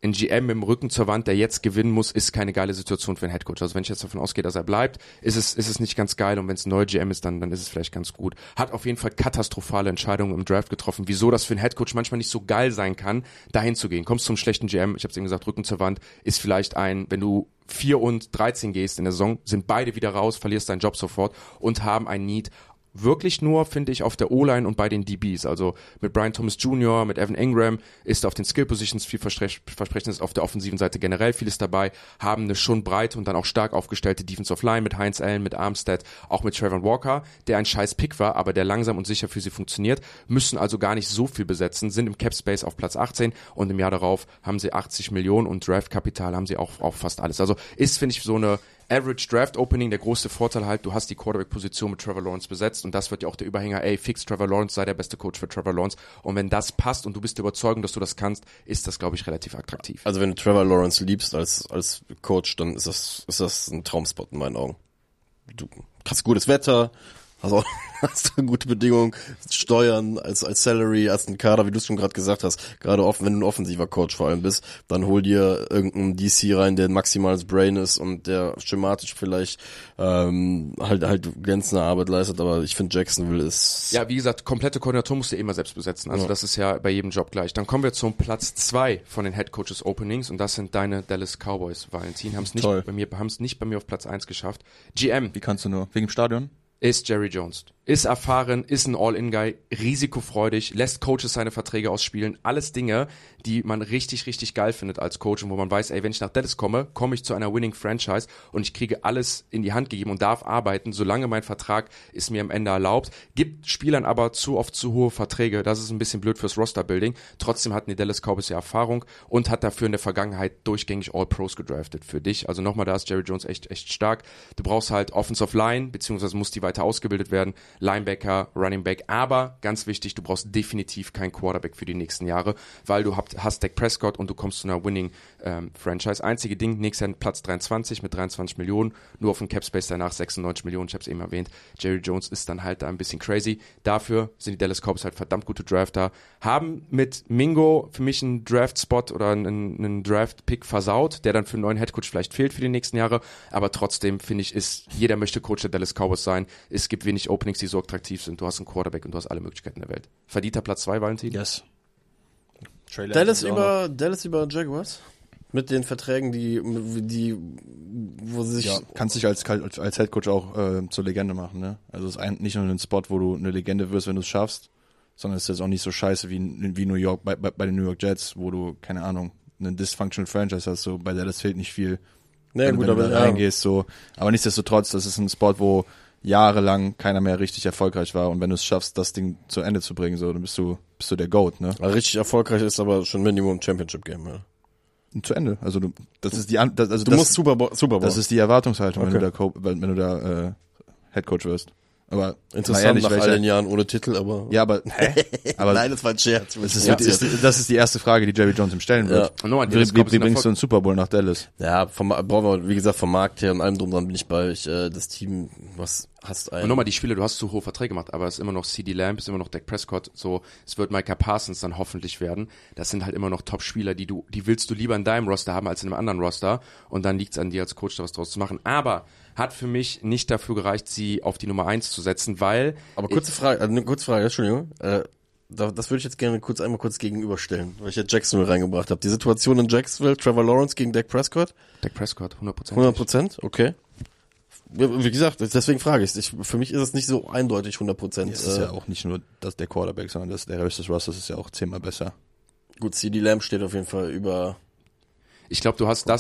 ein GM mit dem Rücken zur Wand, der jetzt gewinnen muss, ist keine geile Situation für einen Headcoach. Also wenn ich jetzt davon ausgehe, dass er bleibt, ist es nicht ganz geil, und wenn es ein neuer GM ist, dann ist es vielleicht ganz gut. Hat auf jeden Fall katastrophale Entscheidungen im Draft getroffen, wieso das für einen Headcoach manchmal nicht so geil sein kann, dahin zu gehen. Kommst zum schlechten GM, ich habe es eben gesagt, Rücken zur Wand, ist vielleicht wenn du 4-13 gehst in der Saison, sind beide wieder raus, verlierst deinen Job sofort und haben ein Need wirklich nur, finde ich, auf der O-Line und bei den DBs. Also mit Brian Thomas Jr., mit Evan Ingram ist auf den Skill-Positions viel Versprechendes, auf der offensiven Seite generell vieles dabei, haben eine schon breite und dann auch stark aufgestellte Defensive Line mit Heinz Allen, mit Armstead, auch mit Trevor Walker, der ein scheiß Pick war, aber der langsam und sicher für sie funktioniert, müssen also gar nicht so viel besetzen, sind im Cap-Space auf Platz 18 und im Jahr darauf haben sie 80 Millionen und Draft-Kapital haben sie auch fast alles. Also ist, finde ich, so eine Average Draft Opening, der große Vorteil halt, du hast die Quarterback-Position mit Trevor Lawrence besetzt, und das wird ja auch der Überhänger, fix Trevor Lawrence, sei der beste Coach für Trevor Lawrence, und wenn das passt und du bist der Überzeugung, dass du das kannst, ist das, glaube ich, relativ attraktiv. Also wenn du Trevor Lawrence liebst als Coach, dann ist das ein Traumspot in meinen Augen. Du hast gutes Wetter, hast du gute Bedingungen, Steuern als Salary, hast einen Kader, wie du es schon gerade gesagt hast, gerade wenn du ein offensiver Coach vor allem bist, dann hol dir irgendeinen DC rein, der ein maximales Brain ist und der schematisch vielleicht halt glänzende Arbeit leistet, aber ich finde, Jacksonville ist... Ja, wie gesagt, komplette Koordinator musst du immer selbst besetzen, also das ist ja bei jedem Job gleich. Dann kommen wir zum Platz 2 von den Head Coaches Openings, und das sind deine Dallas Cowboys, Valentin, haben es nicht bei mir auf Platz 1 geschafft. GM. Wie kannst du nur? Wegen dem Stadion? Ist Jerry Jones. Ist erfahren, ist ein All-In-Guy, risikofreudig, lässt Coaches seine Verträge ausspielen. Alles Dinge, die man richtig, richtig geil findet als Coach und wo man weiß, wenn ich nach Dallas komme ich zu einer Winning-Franchise und ich kriege alles in die Hand gegeben und darf arbeiten, solange mein Vertrag es mir am Ende erlaubt. Gibt Spielern aber zu oft zu hohe Verträge. Das ist ein bisschen blöd fürs Roster-Building. Trotzdem hatten die Dallas Cowboys ja Erfahrung und hat dafür in der Vergangenheit durchgängig All-Pros gedraftet für dich. Also nochmal, da ist Jerry Jones echt stark. Du brauchst halt Offensive Line, beziehungsweise muss die weiter ausgebildet werden. Linebacker, Running Back, aber ganz wichtig, du brauchst definitiv keinen Quarterback für die nächsten Jahre, weil du hast Dak Prescott und du kommst zu einer Winning Franchise. Einzige Ding, nächstes Jahr Platz 23 mit 23 Millionen, nur auf dem Capspace danach 96 Millionen, ich habe es eben erwähnt. Jerry Jones ist dann halt da ein bisschen crazy. Dafür sind die Dallas Cowboys halt verdammt gute Drafter, haben mit Mingo für mich einen Draft-Spot oder einen Draft-Pick versaut, der dann für einen neuen Headcoach vielleicht fehlt für die nächsten Jahre, aber trotzdem finde ich, jeder möchte Coach der Dallas Cowboys sein. Es gibt wenig Openings, die so attraktiv sind. Du hast einen Quarterback und du hast alle Möglichkeiten der Welt. Verdienter Platz 2, Valentin? Yes. Dallas über Jaguars? Mit den Verträgen, wo sie sich... Ja, kannst dich als Headcoach auch zur Legende machen, ne? Also es ist nicht nur ein Spot, wo du eine Legende wirst, wenn du es schaffst, sondern es ist jetzt auch nicht so scheiße wie New York, bei den New York Jets, wo du, keine Ahnung, einen Dysfunctional Franchise hast, so bei Dallas fehlt nicht viel. Naja, wenn du da reingehst, so. Aber nichtsdestotrotz, das ist ein Spot, wo jahrelang keiner mehr richtig erfolgreich war, und wenn du es schaffst, das Ding zu Ende zu bringen, so, dann bist du der GOAT, ne? Also richtig erfolgreich ist aber schon Minimum Championship Game, ja. Zu Ende. Also du musst Super Bowl. Das ist die Erwartungshaltung, okay, wenn du da Headcoach wirst. Aber interessant, ehrlich, nach all den Jahren ohne Titel, aber... Ja, aber... aber nein, das war ein Scherz. Das ist die erste Frage, die Jerry Jones ihm stellen wird. Ja. Wie bringst du einen Super Bowl nach Dallas? Ja, wie gesagt, vom Markt her und allem drum dran bin ich bei das Team, was hast ein... Und nochmal, die Spieler, du hast zu hohe Verträge gemacht, aber es ist immer noch CeeDee Lamb, es ist immer noch Dak Prescott, so, es wird Micah Parsons dann hoffentlich werden. Das sind halt immer noch Top-Spieler, die willst du lieber in deinem Roster haben als in einem anderen Roster, und dann liegt es an dir als Coach, da was draus zu machen. Aber hat für mich nicht dafür gereicht, sie auf die Nummer 1 zu setzen, weil... Aber kurze Frage, Entschuldigung, das würde ich jetzt gerne einmal kurz gegenüberstellen, weil ich ja Jacksonville reingebracht habe. Die Situation in Jacksonville, Trevor Lawrence gegen Dak Prescott? Dak Prescott, 100%. 100%? Okay. Wie gesagt, deswegen frage ich. Für mich ist es nicht so eindeutig 100%. Ja, es ist ja auch nicht nur der Quarterback, sondern der Rest des Rosters ist ja auch 10-mal besser. Gut, CeeDee Lamb steht auf jeden Fall über... Ich glaube, du hast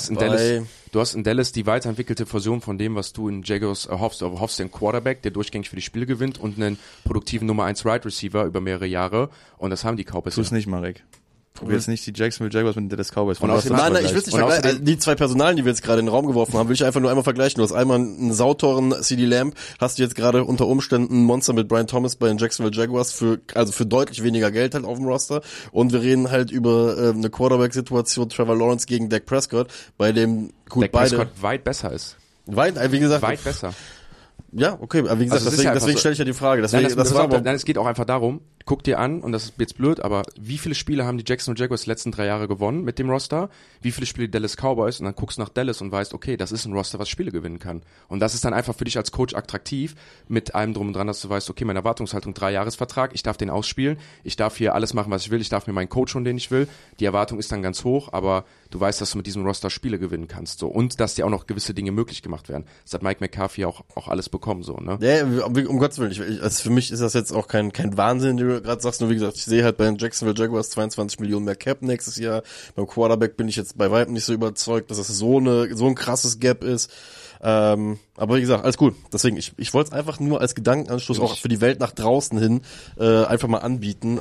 in Dallas die weiterentwickelte Version von dem, was du in Jaguars erhoffst. Du erhoffst den Quarterback, der durchgängig für die Spiele gewinnt, und einen produktiven Nummer 1 Wide Receiver über mehrere Jahre. Und das haben die Cowboys. Tu es nicht, Marek. Probier jetzt nicht die Jacksonville Jaguars mit den Dallas Cowboys. Nein, ich will es nicht vergleichen. Die zwei Personalien, die wir jetzt gerade in den Raum geworfen haben, will ich einfach nur einmal vergleichen. Du hast einmal einen sauteuren CeeDee Lamb, hast du jetzt gerade unter Umständen ein Monster mit Brian Thomas bei den Jacksonville Jaguars für deutlich weniger Geld halt auf dem Roster. Und wir reden halt über eine Quarterback-Situation, Trevor Lawrence gegen Dak Prescott, bei dem Dak Prescott weit besser ist. Weit besser. Ja, okay, aber wie gesagt, deswegen stelle ich ja die Frage. Nein, es geht auch einfach darum, guck dir an, und das ist jetzt blöd, aber wie viele Spiele haben die Jacksonville Jaguars die letzten 3 Jahre gewonnen mit dem Roster? Wie viele Spiele die Dallas Cowboys? Und dann guckst du nach Dallas und weißt, okay, das ist ein Roster, was Spiele gewinnen kann. Und das ist dann einfach für dich als Coach attraktiv, mit allem drum und dran, dass du weißt, okay, meine Erwartungshaltung 3-Jahres-Vertrag, ich darf den ausspielen, ich darf hier alles machen, was ich will, ich darf mir meinen Coach holen, den ich will. Die Erwartung ist dann ganz hoch, aber du weißt, dass du mit diesem Roster Spiele gewinnen kannst, so. Und dass dir auch noch gewisse Dinge möglich gemacht werden. Das hat Mike McCarthy auch alles bekommen, so, ne? Ja, um Gottes Willen. Also für mich ist das jetzt auch kein Wahnsinn, den du gerade sagst. Nur wie gesagt, ich sehe halt bei den Jacksonville Jaguars 22 Millionen mehr Cap nächstes Jahr. Beim Quarterback bin ich jetzt bei weitem nicht so überzeugt, dass das so ein krasses Gap ist. Aber wie gesagt, alles cool. Deswegen, ich wollte es einfach nur als Gedankenanstoß auch für die Welt nach draußen hin einfach mal anbieten,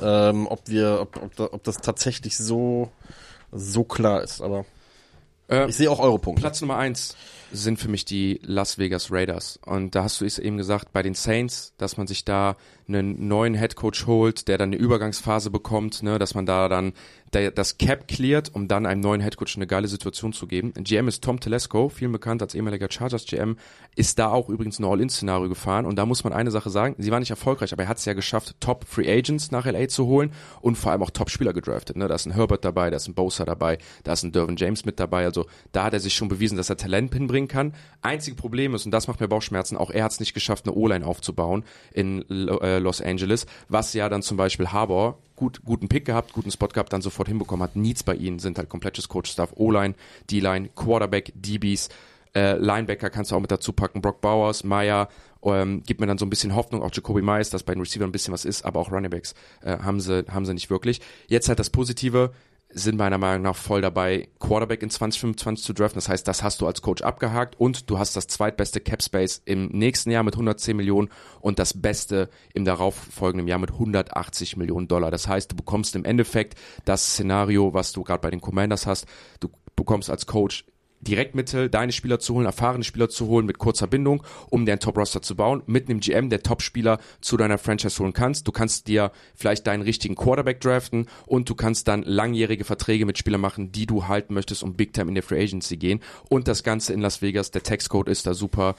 ob das tatsächlich so klar ist. Aber ich sehe auch eure Punkte. Platz Nummer 1 sind für mich die Las Vegas Raiders. Und da hast du es eben gesagt, bei den Saints, dass man sich da einen neuen Headcoach holt, der dann eine Übergangsphase bekommt, ne, dass man da dann das Cap cleart, um dann einem neuen Headcoach eine geile Situation zu geben. GM ist Tom Telesco, vielen bekannt als ehemaliger Chargers GM, ist da auch übrigens ein All-In-Szenario gefahren. Und da muss man eine Sache sagen, sie war nicht erfolgreich, aber er hat es ja geschafft, Top-Free Agents nach LA zu holen und vor allem auch Top-Spieler gedraftet. Ne? Da ist ein Herbert dabei, da ist ein Bosa dabei, da ist ein Derwin James mit dabei. Also da hat er sich schon bewiesen, dass er Talent hinbringen kann. Einzige Problem ist, und das macht mir Bauchschmerzen, auch er hat es nicht geschafft, eine O-Line aufzubauen in Los Angeles, was ja dann zum Beispiel Harbaugh guten Pick gehabt, guten Spot gehabt, dann sofort hinbekommen hat. Needs bei ihnen sind halt komplettes Coach-Staff, O-Line, D-Line, Quarterback, DBs, Linebacker kannst du auch mit dazu packen, Brock Bowers, Meyer, gibt mir dann so ein bisschen Hoffnung, auch Jacoby Myers, dass bei den Receivern ein bisschen was ist, aber auch Runningbacks haben sie nicht wirklich. Jetzt halt das Positive, sind meiner Meinung nach voll dabei, Quarterback in 2025 zu draften. Das heißt, das hast du als Coach abgehakt und du hast das zweitbeste Cap Space im nächsten Jahr mit 110 Millionen und das Beste im darauffolgenden Jahr mit 180 Millionen $. Das heißt, du bekommst im Endeffekt das Szenario, was du gerade bei den Commanders hast. Du bekommst als Coach Direktmittel, deine Spieler zu holen, erfahrene Spieler zu holen mit kurzer Bindung, um dir einen Top-Roster zu bauen, mit einem GM, der Top-Spieler zu deiner Franchise holen kannst. Du kannst dir vielleicht deinen richtigen Quarterback draften und du kannst dann langjährige Verträge mit Spielern machen, die du halten möchtest, um Big Time in der Free Agency gehen. Und das Ganze in Las Vegas, der Textcode ist da super,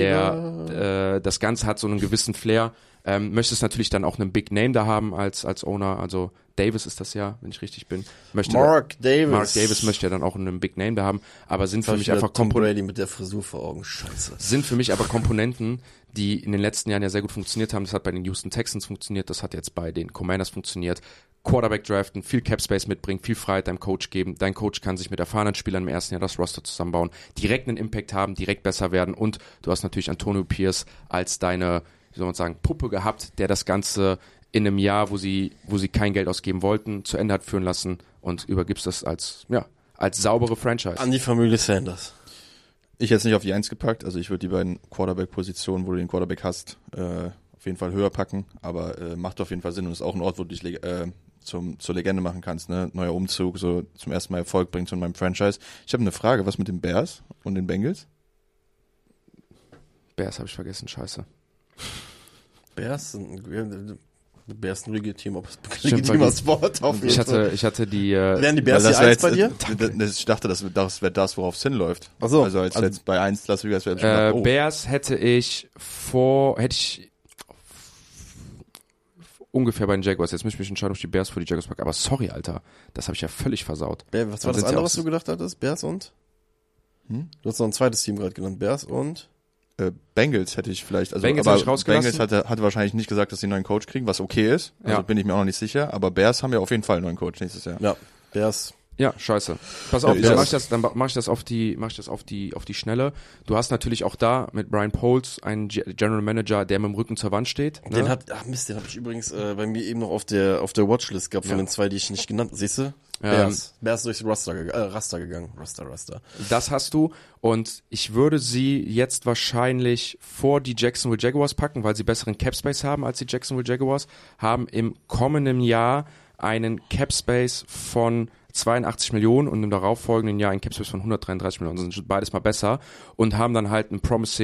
das Ganze hat so einen gewissen Flair. Möchtest natürlich dann auch einen Big Name da haben als Owner, also Davis ist das ja, wenn ich richtig bin. Mark Davis möchte ja dann auch einen Big Name da haben, aber sind für mich einfach Komponenten mit der Frisur vor Augen, scheiße. Sind für mich aber Komponenten, die in den letzten Jahren ja sehr gut funktioniert haben. Das hat bei den Houston Texans funktioniert, das hat jetzt bei den Commanders funktioniert. Quarterback draften, viel Cap Space mitbringen, viel Freiheit deinem Coach geben. Dein Coach kann sich mit erfahrenen Spielern im ersten Jahr das Roster zusammenbauen, direkt einen Impact haben, direkt besser werden und du hast natürlich Antonio Pierce als deine, wie soll man sagen, Puppe gehabt, der das Ganze in einem Jahr, wo sie kein Geld ausgeben wollten, zu Ende hat führen lassen und übergibst das als saubere Franchise. An die Familie Sanders. Ich hätte es nicht auf die 1 gepackt, also ich würde die beiden Quarterback-Positionen, wo du den Quarterback hast, auf jeden Fall höher packen, aber macht auf jeden Fall Sinn und ist auch ein Ort, wo du dich zur Legende machen kannst, ne? Neuer Umzug, so zum ersten Mal Erfolg bringt zu meinem Franchise. Ich habe eine Frage, was mit den Bears und den Bengals? Bears habe ich vergessen, scheiße. Bears ein legitimes Wort auf jeden Fall. Ich hatte die wären die Bears die 1 bei dir? Ich dachte, das wäre das, worauf es hinläuft. Ach so. Also jetzt bei 1 Las Vegas wäre schon oh. Bears hätte ich ungefähr bei den Jaguars. Jetzt muss ich mich entscheiden, ob ich die Bears vor die Jaguars packe. Aber sorry, Alter, das habe ich ja völlig versaut. Was war das andere, was du gedacht hattest? Bears und? Du hast noch ein zweites Team gerade genannt. Bears und? Bengals hätte ich vielleicht, also Bengals aber Bengals hatte wahrscheinlich nicht gesagt, dass sie einen neuen Coach kriegen, was okay ist. Also bin ich mir auch noch nicht sicher. Aber Bears haben ja auf jeden Fall einen neuen Coach nächstes Jahr. Ja, Bears. Ja, scheiße. Pass auf, dann mach ich das auf die Schnelle. Du hast natürlich auch da mit Brian Poles einen General Manager, der mit dem Rücken zur Wand steht. Ne? Den habe ich übrigens bei mir eben noch auf der Watchlist gehabt von den 2, die ich nicht genannt habe. Siehst du? Bears durchs Raster gegangen. Raster. Das hast du und ich würde sie jetzt wahrscheinlich vor die Jacksonville Jaguars packen, weil sie besseren Cap Space haben als die Jacksonville Jaguars, haben im kommenden Jahr einen Cap Space von 82 Millionen und im darauffolgenden Jahr ein Cap Space von 133 Millionen. Also sind beides mal besser und haben dann halt einen promising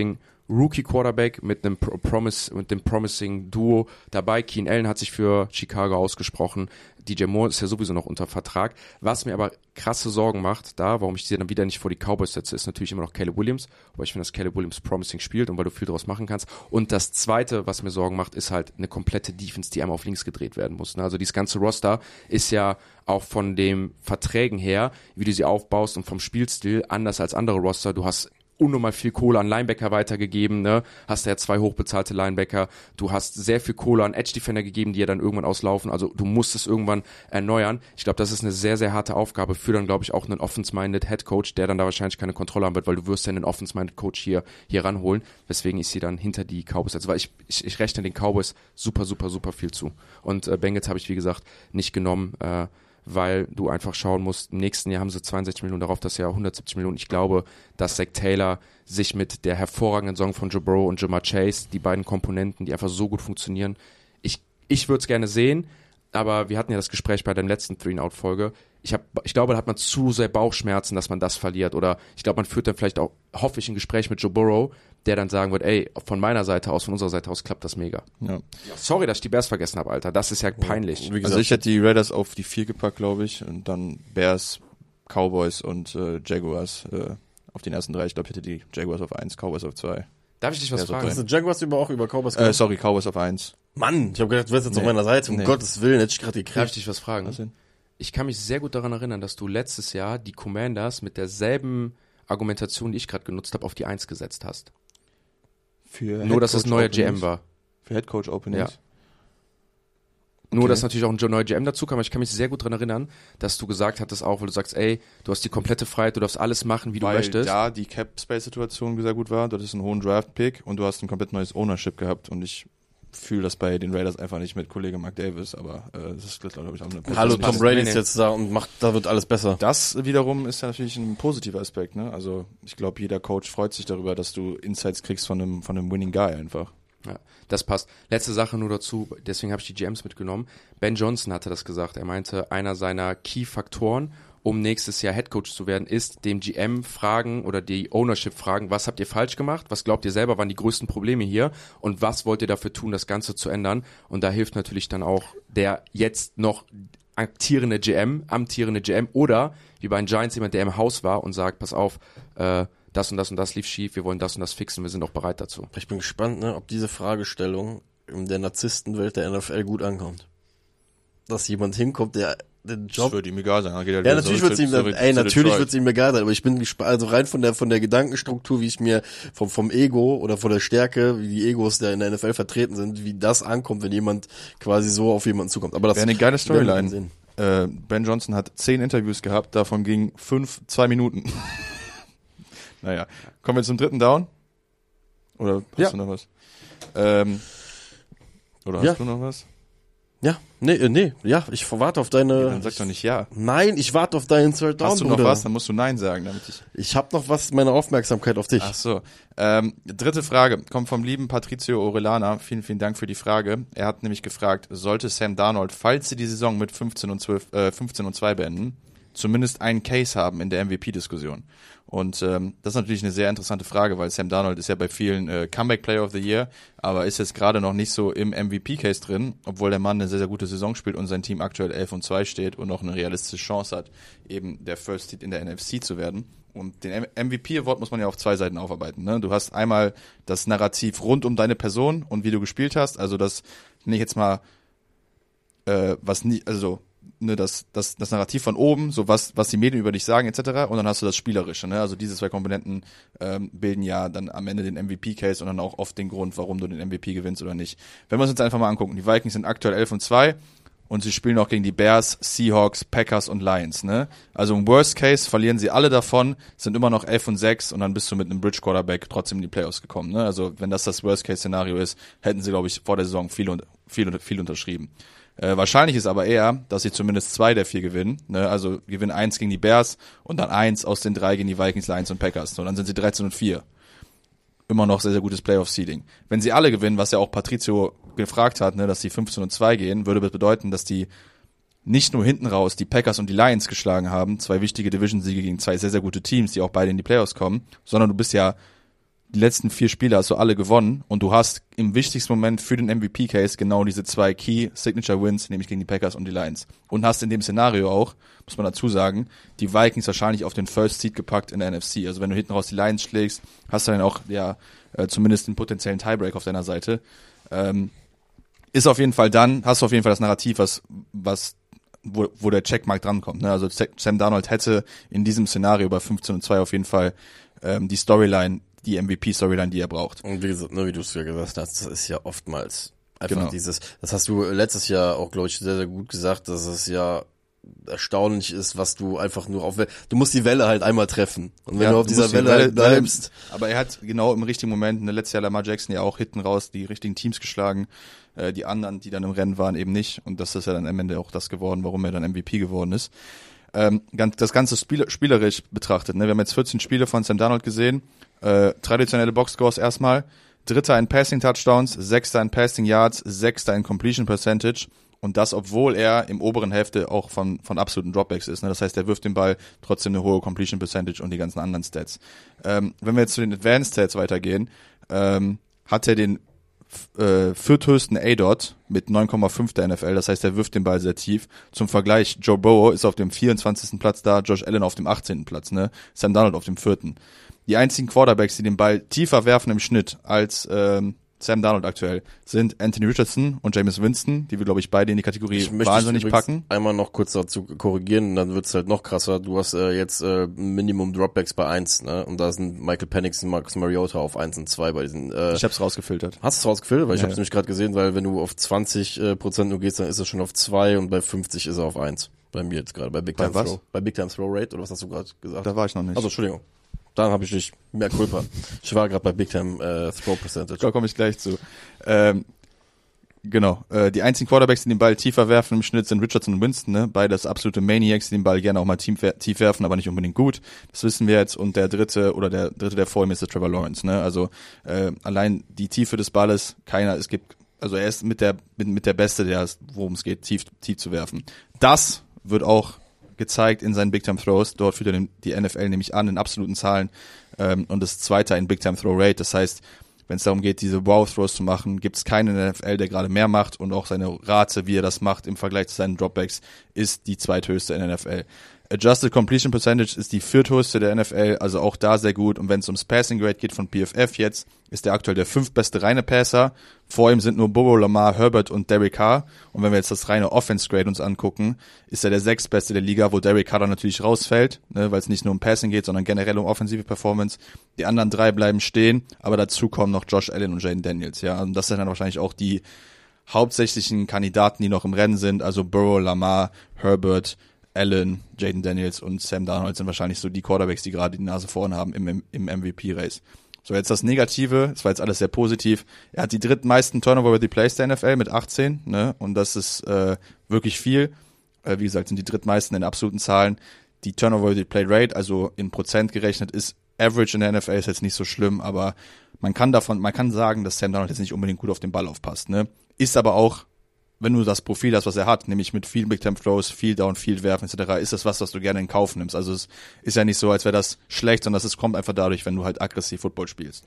Rookie-Quarterback mit dem Promising Duo dabei. Keenan Allen hat sich für Chicago ausgesprochen. DJ Moore ist ja sowieso noch unter Vertrag. Was mir aber krasse Sorgen macht, warum ich sie dann wieder nicht vor die Cowboys setze, ist natürlich immer noch Caleb Williams, weil ich finde, dass Caleb Williams promising spielt und weil du viel daraus machen kannst. Und das Zweite, was mir Sorgen macht, ist halt eine komplette Defense, die einmal auf links gedreht werden muss. Also dieses ganze Roster ist ja auch von den Verträgen her, wie du sie aufbaust und vom Spielstil anders als andere Roster. Du hast unnormal viel Kohle an Linebacker weitergegeben, ne? Hast ja 2 hochbezahlte Linebacker. Du hast sehr viel Kohle an Edge-Defender gegeben, die ja dann irgendwann auslaufen. Also du musst es irgendwann erneuern. Ich glaube, das ist eine sehr, sehr harte Aufgabe für dann, glaube ich, auch einen offense-minded Head-Coach, der dann da wahrscheinlich keine Kontrolle haben wird, weil du wirst ja einen offense-minded Coach hier ranholen, weswegen ich sie dann hinter die Cowboys setze. Weil ich rechne den Cowboys super, super, super viel zu. Und Bengals habe ich, wie gesagt, nicht genommen, weil du einfach schauen musst, im nächsten Jahr haben sie 62 Millionen, darauf das Jahr 170 Millionen. Ich glaube, dass Zach Taylor sich mit der hervorragenden Saison von Joe Burrow und Ja'Marr Chase, die beiden Komponenten, die einfach so gut funktionieren, ich würde es gerne sehen, aber wir hatten ja das Gespräch bei der letzten 3-and-Out-Folge. Ich glaube, da hat man zu sehr Bauchschmerzen, dass man das verliert. Oder ich glaube, man führt dann vielleicht auch, hoffe ich, ein Gespräch mit Joe Burrow, der dann sagen wird, ey, von meiner Seite aus, von unserer Seite aus klappt das mega. Ja. Sorry, dass ich die Bears vergessen habe, Alter. Das ist ja peinlich. Wie gesagt, also ich hätte die Raiders auf die 4 gepackt, glaube ich. Und dann Bears, Cowboys und Jaguars auf den ersten 3. Ich glaube, ich hätte die Jaguars auf 1, Cowboys auf 2. Darf ich dich was fragen? Hast du Jaguars auch über Cowboys gemacht? Sorry, Cowboys auf 1. Mann, ich habe gedacht, du wärst jetzt auf meiner Seite. Um Gottes Willen, hätte ich gerade gekriegt. Darf ich dich was fragen? Was denn? Ich kann mich sehr gut daran erinnern, dass du letztes Jahr die Commanders mit derselben Argumentation, die ich gerade genutzt habe, auf die 1 gesetzt hast. Nur, dass es neuer GM war. Für Headcoach Openings? Ja. Okay. Nur, dass natürlich auch ein neuer GM dazu kam. Aber ich kann mich sehr gut daran erinnern, dass du gesagt hattest auch, weil du sagst, ey, du hast die komplette Freiheit, du darfst alles machen, wie du möchtest. Weil da die Cap-Space-Situation sehr gut war. Du hattest einen hohen Draft-Pick und du hast ein komplett neues Ownership gehabt. Und ich fühle das bei den Raiders einfach nicht mit Kollege Mark Davis, aber das ist, glaube ich, auch eine Hallo, Tom Brady ist jetzt da und da wird alles besser. Das wiederum ist ja natürlich ein positiver Aspekt, ne? Also ich glaube, jeder Coach freut sich darüber, dass du Insights kriegst von einem Winning Guy einfach. Ja, das passt. Letzte Sache nur dazu, deswegen habe ich die GMs mitgenommen. Ben Johnson hatte das gesagt. Er meinte, einer seiner Key-Faktoren, um nächstes Jahr Headcoach zu werden, ist dem GM fragen oder die Ownership fragen, was habt ihr falsch gemacht, was glaubt ihr selber waren die größten Probleme hier und was wollt ihr dafür tun, das Ganze zu ändern, und da hilft natürlich dann auch der jetzt noch amtierende GM oder wie bei den Giants jemand, der im Haus war und sagt, pass auf, das und das und das lief schief, wir wollen das und das fixen, wir sind auch bereit dazu. Ich bin gespannt, ne, ob diese Fragestellung in der Narzisstenwelt der NFL gut ankommt. Dass jemand hinkommt, der den Job. Das würde ihm egal sein. Ja, natürlich wird es ihm, natürlich wird es ihm egal sein, aber ich bin gespannt, also rein von der Gedankenstruktur, wie ich mir vom Ego oder von der Stärke, wie die Egos der in der NFL vertreten sind, wie das ankommt, wenn jemand quasi so auf jemanden zukommt. Aber das wäre eine geile Storyline. Ben Johnson hat 10 Interviews gehabt, davon gingen 5 2 Minuten. Naja, kommen wir zum 3. Down? Oder hast du noch was? Oder hast du noch was? Ja, ja, ich warte auf deine... Ja, dann sag doch nicht ja. Nein, ich warte auf deinen Third Down, Hast du noch was? Dann musst du Nein sagen, damit ich habe noch was, meine Aufmerksamkeit auf dich. Ach so. 3. Frage kommt vom lieben Patricio Orellana. Vielen, vielen Dank für die Frage. Er hat nämlich gefragt, sollte Sam Darnold, falls sie die Saison mit 15-2 beenden, zumindest einen Case haben in der MVP-Diskussion? Und das ist natürlich eine sehr interessante Frage, weil Sam Darnold ist ja bei vielen Comeback Player of the Year, aber ist jetzt gerade noch nicht so im MVP-Case drin, obwohl der Mann eine sehr, sehr gute Saison spielt und sein Team aktuell 11-2 steht und noch eine realistische Chance hat, eben der First Seed in der NFC zu werden. Und den MVP-Award muss man ja auf 2 Seiten aufarbeiten, ne? Du hast einmal das Narrativ rund um deine Person und wie du gespielt hast, also das, nicht jetzt mal das Narrativ von oben, so was die Medien über dich sagen etc. Und dann hast du das Spielerische, ne? Also diese 2 Komponenten bilden ja dann am Ende den MVP-Case und dann auch oft den Grund, warum du den MVP gewinnst oder nicht. Wenn wir uns jetzt einfach mal angucken, die Vikings sind aktuell 11-2 und sie spielen auch gegen die Bears, Seahawks, Packers und Lions, ne? Also im Worst Case verlieren sie alle davon, sind immer noch 11-6 und dann bist du mit einem Bridge Quarterback trotzdem in die Playoffs gekommen, ne? Also wenn das Worst Case Szenario ist, hätten sie, glaube ich, vor der Saison viel unterschrieben. Wahrscheinlich ist aber eher, dass sie zumindest 2 der 4 gewinnen, ne? Also gewinnen 1 gegen die Bears und dann 1 aus den 3 gegen die Vikings, Lions und Packers. Und dann sind sie 13-4. Immer noch sehr, sehr gutes Playoff-Seeding. Wenn sie alle gewinnen, was ja auch Patricio gefragt hat, ne, dass sie 15-2 gehen, würde das bedeuten, dass die nicht nur hinten raus die Packers und die Lions geschlagen haben, 2 wichtige Division-Siege gegen 2 sehr, sehr gute Teams, die auch beide in die Playoffs kommen, sondern du bist ja die letzten 4 Spiele hast du alle gewonnen und du hast im wichtigsten Moment für den MVP-Case genau diese 2 Key-Signature-Wins, nämlich gegen die Packers und die Lions. Und hast in dem Szenario auch, muss man dazu sagen, die Vikings wahrscheinlich auf den First Seed gepackt in der NFC. Also wenn du hinten raus die Lions schlägst, hast du dann auch zumindest den potenziellen Tiebreak auf deiner Seite. Ist auf jeden Fall dann, hast du auf jeden Fall das Narrativ, wo der Checkmark drankommt. Ne? Also Sam Darnold hätte in diesem Szenario bei 15-2 auf jeden Fall die Storyline, die MVP-Storyline, die er braucht. Und wie gesagt, wie du es ja gesagt hast, das ist ja oftmals einfach das hast du letztes Jahr auch, glaube ich, sehr, sehr gut gesagt, dass es ja erstaunlich ist, was du einfach nur du musst die Welle halt einmal treffen. Und wenn du auf dieser Welle halt bleibst. Aber er hat genau im richtigen Moment, letztes Jahr Lamar Jackson ja auch hinten raus die richtigen Teams geschlagen, die anderen, die dann im Rennen waren, eben nicht. Und das ist ja dann am Ende auch das geworden, warum er dann MVP geworden ist. Das Ganze spielerisch betrachtet, ne? Wir haben jetzt 14 Spiele von Sam Darnold gesehen, traditionelle Boxscores erstmal, 3. in Passing Touchdowns, 6. in Passing Yards, 6. in Completion Percentage und das, obwohl er im oberen Hälfte auch von absoluten Dropbacks ist, ne? Das heißt, er wirft den Ball trotzdem eine hohe Completion Percentage und die ganzen anderen Stats. Wenn wir jetzt zu den Advanced Stats weitergehen, hat er den vierthöchsten A-Dot mit 9,5 der NFL, das heißt, er wirft den Ball sehr tief. Zum Vergleich, Joe Burrow ist auf dem 24. Platz da, Josh Allen auf dem 18. Platz, ne? Sam Darnold auf dem 4. Die einzigen Quarterbacks, die den Ball tiefer werfen im Schnitt als Sam Darnold aktuell, sind Anthony Richardson und Jameis Winston, die wir, glaube ich, beide in die Kategorie wahnsinnig packen. Einmal noch kurz dazu korrigieren, dann wird's halt noch krasser. Du hast jetzt Minimum Dropbacks bei 1, ne? Und da sind Michael Penix und Marcus Mariota auf 1 und 2 bei diesen. Ich hab's rausgefiltert. Hast du es rausgefiltert? Weil ich hab's nämlich gerade gesehen, weil wenn du auf 20% nur gehst, dann ist er schon auf 2 und bei 50 ist er auf 1. Bei mir jetzt gerade, bei Big Time Throw. Bei Big Time Throw Rate, oder was hast du gerade gesagt? Da war ich noch nicht. Also, Entschuldigung. Dann habe ich dich mehr Culpa. Ich war gerade bei Big Time Throw Percentage. Da komme ich gleich zu. Genau. Die einzigen Quarterbacks, die den Ball tiefer werfen im Schnitt, sind Richardson und Winston. Ne? Beides absolute Maniacs, die den Ball gerne auch mal tief werfen, aber nicht unbedingt gut. Das wissen wir jetzt. Und der dritte, der vor ihm ist der Trevor Lawrence. Ne? Also allein die Tiefe des Balles, er ist mit der Beste, worum es geht, tief zu werfen. Das wird auch gezeigt in seinen Big Time Throws. Dort führt er die NFL nämlich an in absoluten Zahlen und ist Zweiter in Big Time Throw Rate. Das heißt, wenn es darum geht, diese Wow-Throws zu machen, gibt es keinen in der NFL, der gerade mehr macht und auch seine Rate, wie er das macht im Vergleich zu seinen Dropbacks, ist die zweithöchste in der NFL. Adjusted Completion Percentage ist die vierthöchste der NFL, also auch da sehr gut. Und wenn es ums Passing Grade geht von PFF jetzt, ist er aktuell der 5. beste reine Passer. Vor ihm sind nur Burrow, Lamar, Herbert und Derek Carr. Und wenn wir jetzt das reine Offense Grade uns angucken, ist er der 6. beste der Liga, wo Derek Carr dann natürlich rausfällt, ne, weil es nicht nur um Passing geht, sondern generell um offensive Performance. Die anderen 3 bleiben stehen, aber dazu kommen noch Josh Allen und Jaden Daniels. Ja, und das sind dann wahrscheinlich auch die hauptsächlichen Kandidaten, die noch im Rennen sind. Also Burrow, Lamar, Herbert, Allen, Jaden Daniels und Sam Darnold sind wahrscheinlich so die Quarterbacks, die gerade die Nase vorn haben im MVP-Race. So, jetzt das Negative, das war jetzt alles sehr positiv. Er hat die drittmeisten Turnover-worthy Plays der NFL mit 18, ne? Und das ist wirklich viel. Wie gesagt, sind die drittmeisten in absoluten Zahlen. Die Turnover-worthy Play Rate, also in Prozent gerechnet, ist average in der NFL, ist jetzt nicht so schlimm, aber man kann sagen, dass Sam Darnold jetzt nicht unbedingt gut auf den Ball aufpasst, ne? Ist aber auch, wenn du das Profil hast, was er hat, nämlich mit viel Big Time Throws, viel Downfield werfen etc., ist das was du gerne in Kauf nimmst. Also es ist ja nicht so, als wäre das schlecht, sondern es kommt einfach dadurch, wenn du halt aggressiv Football spielst.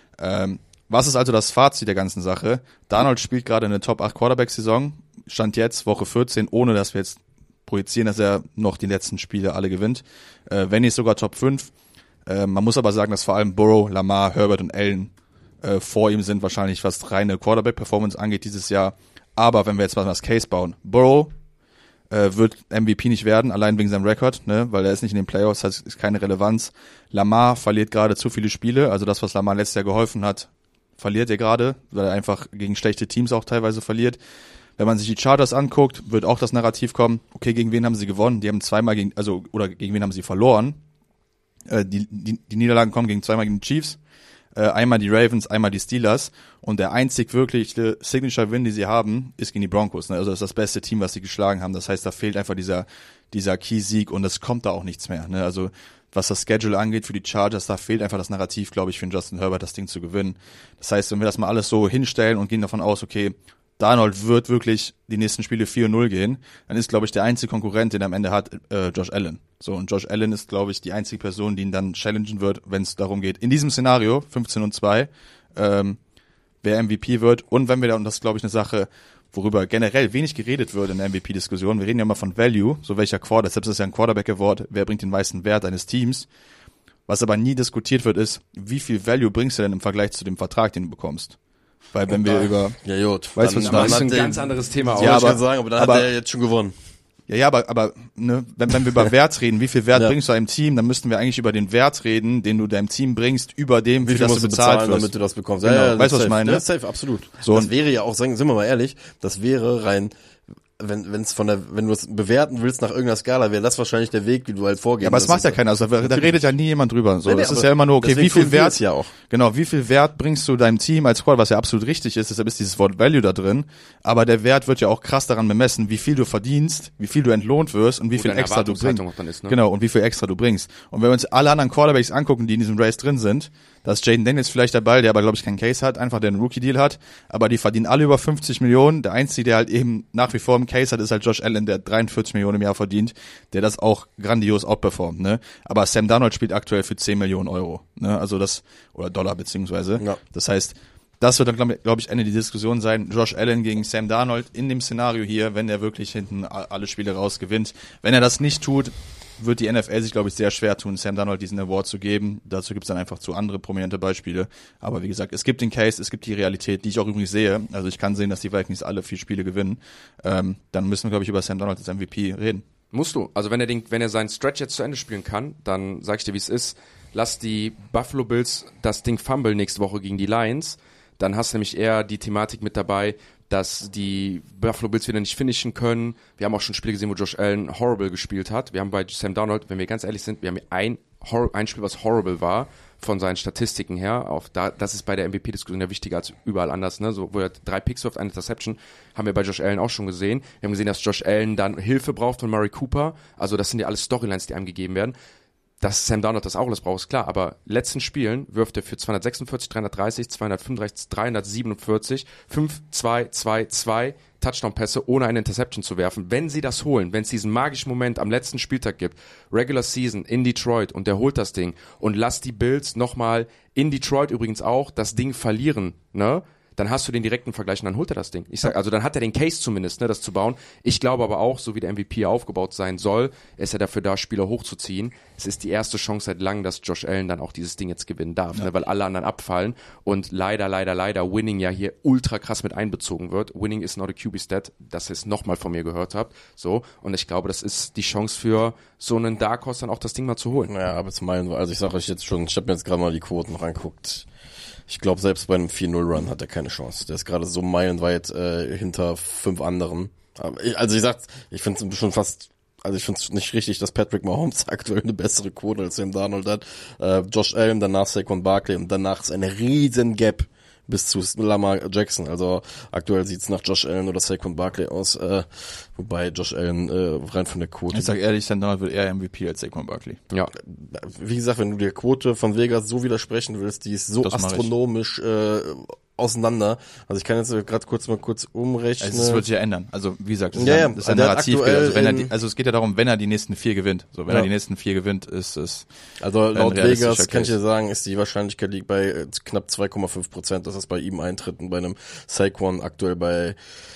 Was ist also das Fazit der ganzen Sache? Darnold spielt gerade eine Top 8 Quarterback-Saison, stand jetzt Woche 14, ohne dass wir jetzt projizieren, dass er noch die letzten Spiele alle gewinnt. Wenn nicht sogar Top 5. Man muss aber sagen, dass vor allem Burrow, Lamar, Herbert und Allen vor ihm sind, wahrscheinlich was reine Quarterback-Performance angeht dieses Jahr. Aber wenn wir jetzt mal das Case bauen, Burrow wird MVP nicht werden, allein wegen seinem Rekord, ne, weil er ist nicht in den Playoffs, das ist keine Relevanz. Lamar verliert gerade zu viele Spiele, also das, was Lamar letztes Jahr geholfen hat, verliert er gerade, weil er einfach gegen schlechte Teams auch teilweise verliert. Wenn man sich die Chargers anguckt, wird auch das Narrativ kommen, okay, gegen wen haben sie gewonnen? Die haben zweimal gegen wen haben sie verloren? Die Niederlagen kommen zweimal gegen die Chiefs. Einmal die Ravens, einmal die Steelers und der einzig wirkliche Signature-Win, die sie haben, ist gegen die Broncos. Ne? Also das ist das beste Team, was sie geschlagen haben. Das heißt, da fehlt einfach dieser Key-Sieg und es kommt da auch nichts mehr. Ne? Also was das Schedule angeht für die Chargers, da fehlt einfach das Narrativ, glaube ich, für den Justin Herbert, das Ding zu gewinnen. Das heißt, wenn wir das mal alles so hinstellen und gehen davon aus, okay, Darnold wird wirklich die nächsten Spiele 4-0 gehen, dann ist, glaube ich, der einzige Konkurrent, den er am Ende hat, Josh Allen. So, und Josh Allen ist, glaube ich, die einzige Person, die ihn dann challengen wird, wenn es darum geht. In diesem Szenario, 15-2, wer MVP wird. Und wenn wir da, und das ist, glaube ich, eine Sache, worüber generell wenig geredet wird in der MVP-Diskussion, wir reden ja immer von Value, so welcher Quarterback, selbst ist ja ein Quarterback-Award, wer bringt den meisten Wert eines Teams. Was aber nie diskutiert wird, ist, wie viel Value bringst du denn im Vergleich zu dem Vertrag, den du bekommst? Weil wenn wir über... Ja gut, weißt du, was ich meine? Das ist ein ganz anderes Thema. Ja, auch. aber dann hat er jetzt schon gewonnen. Ja, aber ne, wenn wir über Wert reden, wie viel Wert bringst du einem Team, dann müssten wir eigentlich über den Wert reden, den du deinem Team bringst, über dem, wie viel du bezahlt wirst. Damit du das bekommst. Genau. Ja, weißt du, was ich meine? Ja, safe, absolut. So, das wäre ja auch, sind wir mal ehrlich, das wäre rein, wenn du es bewerten willst nach irgendeiner Skala, wäre das wahrscheinlich der Weg, wie du halt vorgehst. Ja, aber es macht ja keiner, also da redet ja nie jemand drüber. So, nee, das ist ja immer nur, okay, wie viel Wert, ja auch. Genau, wie viel Wert bringst du deinem Team als Squad, was ja absolut richtig ist, deshalb ist dieses Wort Value da drin, aber der Wert wird ja auch krass daran bemessen, wie viel du verdienst, wie viel du entlohnt wirst und wie viel extra du bringst. Ist, ne? Genau, und wie viel extra du bringst. Und wenn wir uns alle anderen Quarterbacks angucken, die in diesem Race drin sind, da ist Jaden Daniels vielleicht dabei, der aber, glaube ich, keinen Case hat, einfach der einen Rookie-Deal hat, aber die verdienen alle über 50 Millionen. Der Einzige, der halt eben nach wie vor einen Case hat, ist halt Josh Allen, der 43 Millionen im Jahr verdient, der das auch grandios outperformt, ne? Aber Sam Darnold spielt aktuell für 10 Millionen Euro, ne? Also das, oder Dollar beziehungsweise. Ja. Das heißt, das wird dann, glaube ich, Ende die Diskussion sein. Josh Allen gegen Sam Darnold in dem Szenario hier, wenn er wirklich hinten alle Spiele rausgewinnt. Wenn er das nicht tut, wird die NFL sich, glaube ich, sehr schwer tun, Sam Darnold diesen Award zu geben. Dazu gibt es dann einfach zu andere prominente Beispiele. Aber wie gesagt, es gibt den Case, es gibt die Realität, die ich auch übrigens sehe. Also ich kann sehen, dass die Vikings alle 4 Spiele gewinnen. Dann müssen wir, glaube ich, über Sam Darnold als MVP reden. Musst du. Also wenn er seinen Stretch jetzt zu Ende spielen kann, dann sag ich dir, wie es ist. Lass die Buffalo Bills das Ding fumble nächste Woche gegen die Lions. Dann hast du nämlich eher die Thematik mit dabei, dass die Buffalo Bills wieder nicht finishen können. Wir haben auch schon Spiele gesehen, wo Josh Allen horrible gespielt hat. Wir haben bei Sam Darnold, wenn wir ganz ehrlich sind, wir haben ein Spiel, was horrible war, von seinen Statistiken her. Das ist bei der MVP-Diskussion ja wichtiger als überall anders, ne? So, wo er 3 Picks wirft, eine Interception, haben wir bei Josh Allen auch schon gesehen. Wir haben gesehen, dass Josh Allen dann Hilfe braucht von Murray Cooper. Also das sind ja alles Storylines, die einem gegeben werden. Dass Sam Darnold das auch alles braucht, ist klar. Aber letzten Spielen wirft er für 246, 330, 235, 347, 5, 2, 2, 2 Touchdown-Pässe, ohne eine Interception zu werfen. Wenn sie das holen, wenn es diesen magischen Moment am letzten Spieltag gibt, Regular Season in Detroit und der holt das Ding und lasst die Bills nochmal in Detroit übrigens auch das Ding verlieren, ne? Dann hast du den direkten Vergleich und dann holt er das Ding. Ich sag, also dann hat er den Case zumindest, ne, das zu bauen. Ich glaube aber auch, so wie der MVP aufgebaut sein soll, ist er dafür da, Spieler hochzuziehen. Es ist die erste Chance seit langem, dass Josh Allen dann auch dieses Ding jetzt gewinnen darf, ne, weil alle anderen abfallen und leider Winning ja hier ultra krass mit einbezogen wird. Winning is not a QB-Stat, dass ihr es nochmal von mir gehört habt. So, und ich glaube, das ist die Chance für so einen Dark Horse dann auch das Ding mal zu holen. Ja, aber also ich sage euch jetzt schon, ich habe mir jetzt gerade mal die Quoten noch angeguckt. Ich glaube, selbst bei einem 4-0-Run hat er keine Chance. Der ist gerade so meilenweit hinter 5 anderen. Ich finde es schon fast, also ich finde es nicht richtig, dass Patrick Mahomes aktuell eine bessere Quote als Sam Darnold hat. Josh Allen, danach Saquon Barkley und danach ist eine riesen Gap bis zu Lamar Jackson. Also aktuell sieht's nach Josh Allen oder Saquon Barkley aus, wobei Josh Allen rein von der Quote... Ich sag ehrlich, Sam Darnold wird eher MVP als Saquon Barkley. Ja. Wie gesagt, wenn du der Quote von Vegas so widersprechen willst, die ist so astronomisch auseinander. Also ich kann jetzt gerade kurz umrechnen. Also es wird sich ja ändern. Also wie gesagt, das ist ein Narrativ. Also es geht ja darum, wenn er die nächsten 4 gewinnt. So, wenn er die nächsten 4 gewinnt, ist es. Also laut Vegas kann ich dir sagen, ist die Wahrscheinlichkeit liegt bei knapp 2,5%, dass das bei ihm eintritt und bei einem Saquon aktuell bei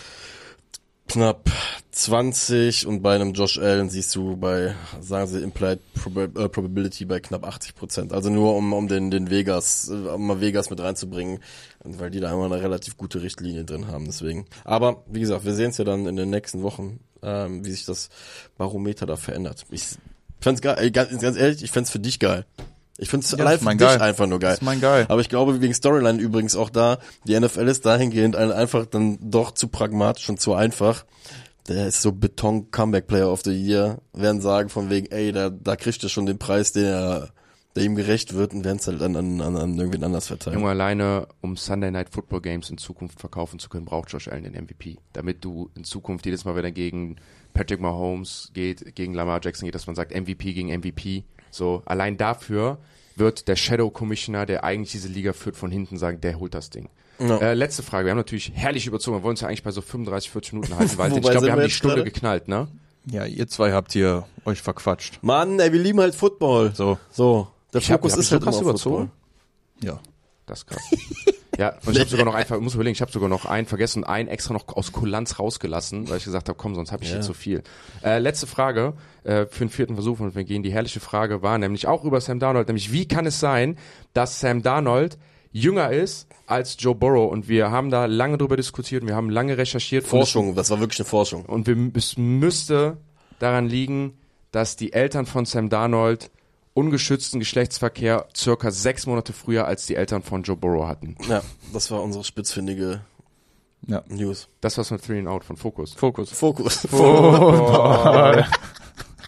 knapp 20 und bei einem Josh Allen siehst du bei, sagen sie, Implied Probability bei knapp 80%. Also nur um den Vegas, um mal Vegas mit reinzubringen, weil die da immer eine relativ gute Richtlinie drin haben, deswegen. Aber, wie gesagt, wir sehen es ja dann in den nächsten Wochen, wie sich das Barometer da verändert. Ich find's geil, ganz ehrlich, ich find's für dich geil. Ich finde es allein für dich einfach nur geil. Das ist mein geil. Aber ich glaube, wegen Storyline übrigens auch da, die NFL ist dahingehend einfach dann doch zu pragmatisch und zu einfach. Der ist so Beton-Comeback-Player of the Year. Werden sagen von wegen, ey, da kriegt er schon den Preis, der ihm gerecht wird, und werden es halt an irgendwen anders verteilen. Junge, alleine um Sunday Night Football Games in Zukunft verkaufen zu können, braucht Josh Allen den MVP. Damit du in Zukunft jedes Mal, wenn er gegen Patrick Mahomes geht, gegen Lamar Jackson geht, dass man sagt MVP gegen MVP. So, allein dafür wird der Shadow Commissioner, der eigentlich diese Liga führt, von hinten sagen, der holt das Ding. Ja. Letzte Frage. Wir haben natürlich herrlich überzogen. Wir wollen uns ja eigentlich bei so 35, 40 Minuten halten, weil ich Wobei glaube, sind wir haben wir die jetzt Stunde gerade? geknallt, ne? Ja, ihr zwei habt hier euch verquatscht. Mann, ey, wir lieben halt Football. So. Der Fokus hab ist ich so halt krass immer auf überzogen? Football. Ja. Das ist krass. Ja, und ich habe sogar noch einen, muss überlegen, ich habe sogar noch einen vergessen und einen extra noch aus Kulanz rausgelassen, weil ich gesagt habe, komm, sonst habe ich hier zu viel. Letzte Frage für den 4. Versuch und wir gehen. Die herrliche Frage war nämlich auch über Sam Darnold, nämlich wie kann es sein, dass Sam Darnold jünger ist als Joe Burrow? Und wir haben da lange drüber diskutiert und wir haben lange recherchiert. Forschung, das war wirklich eine Forschung. Und es müsste daran liegen, dass die Eltern von Sam Darnold ungeschützten Geschlechtsverkehr circa 6 Monate früher als die Eltern von Joe Burrow hatten. Ja, das war unsere spitzfindige News. Das war's mit 3 and Out von Focus. Fokus. Fokus.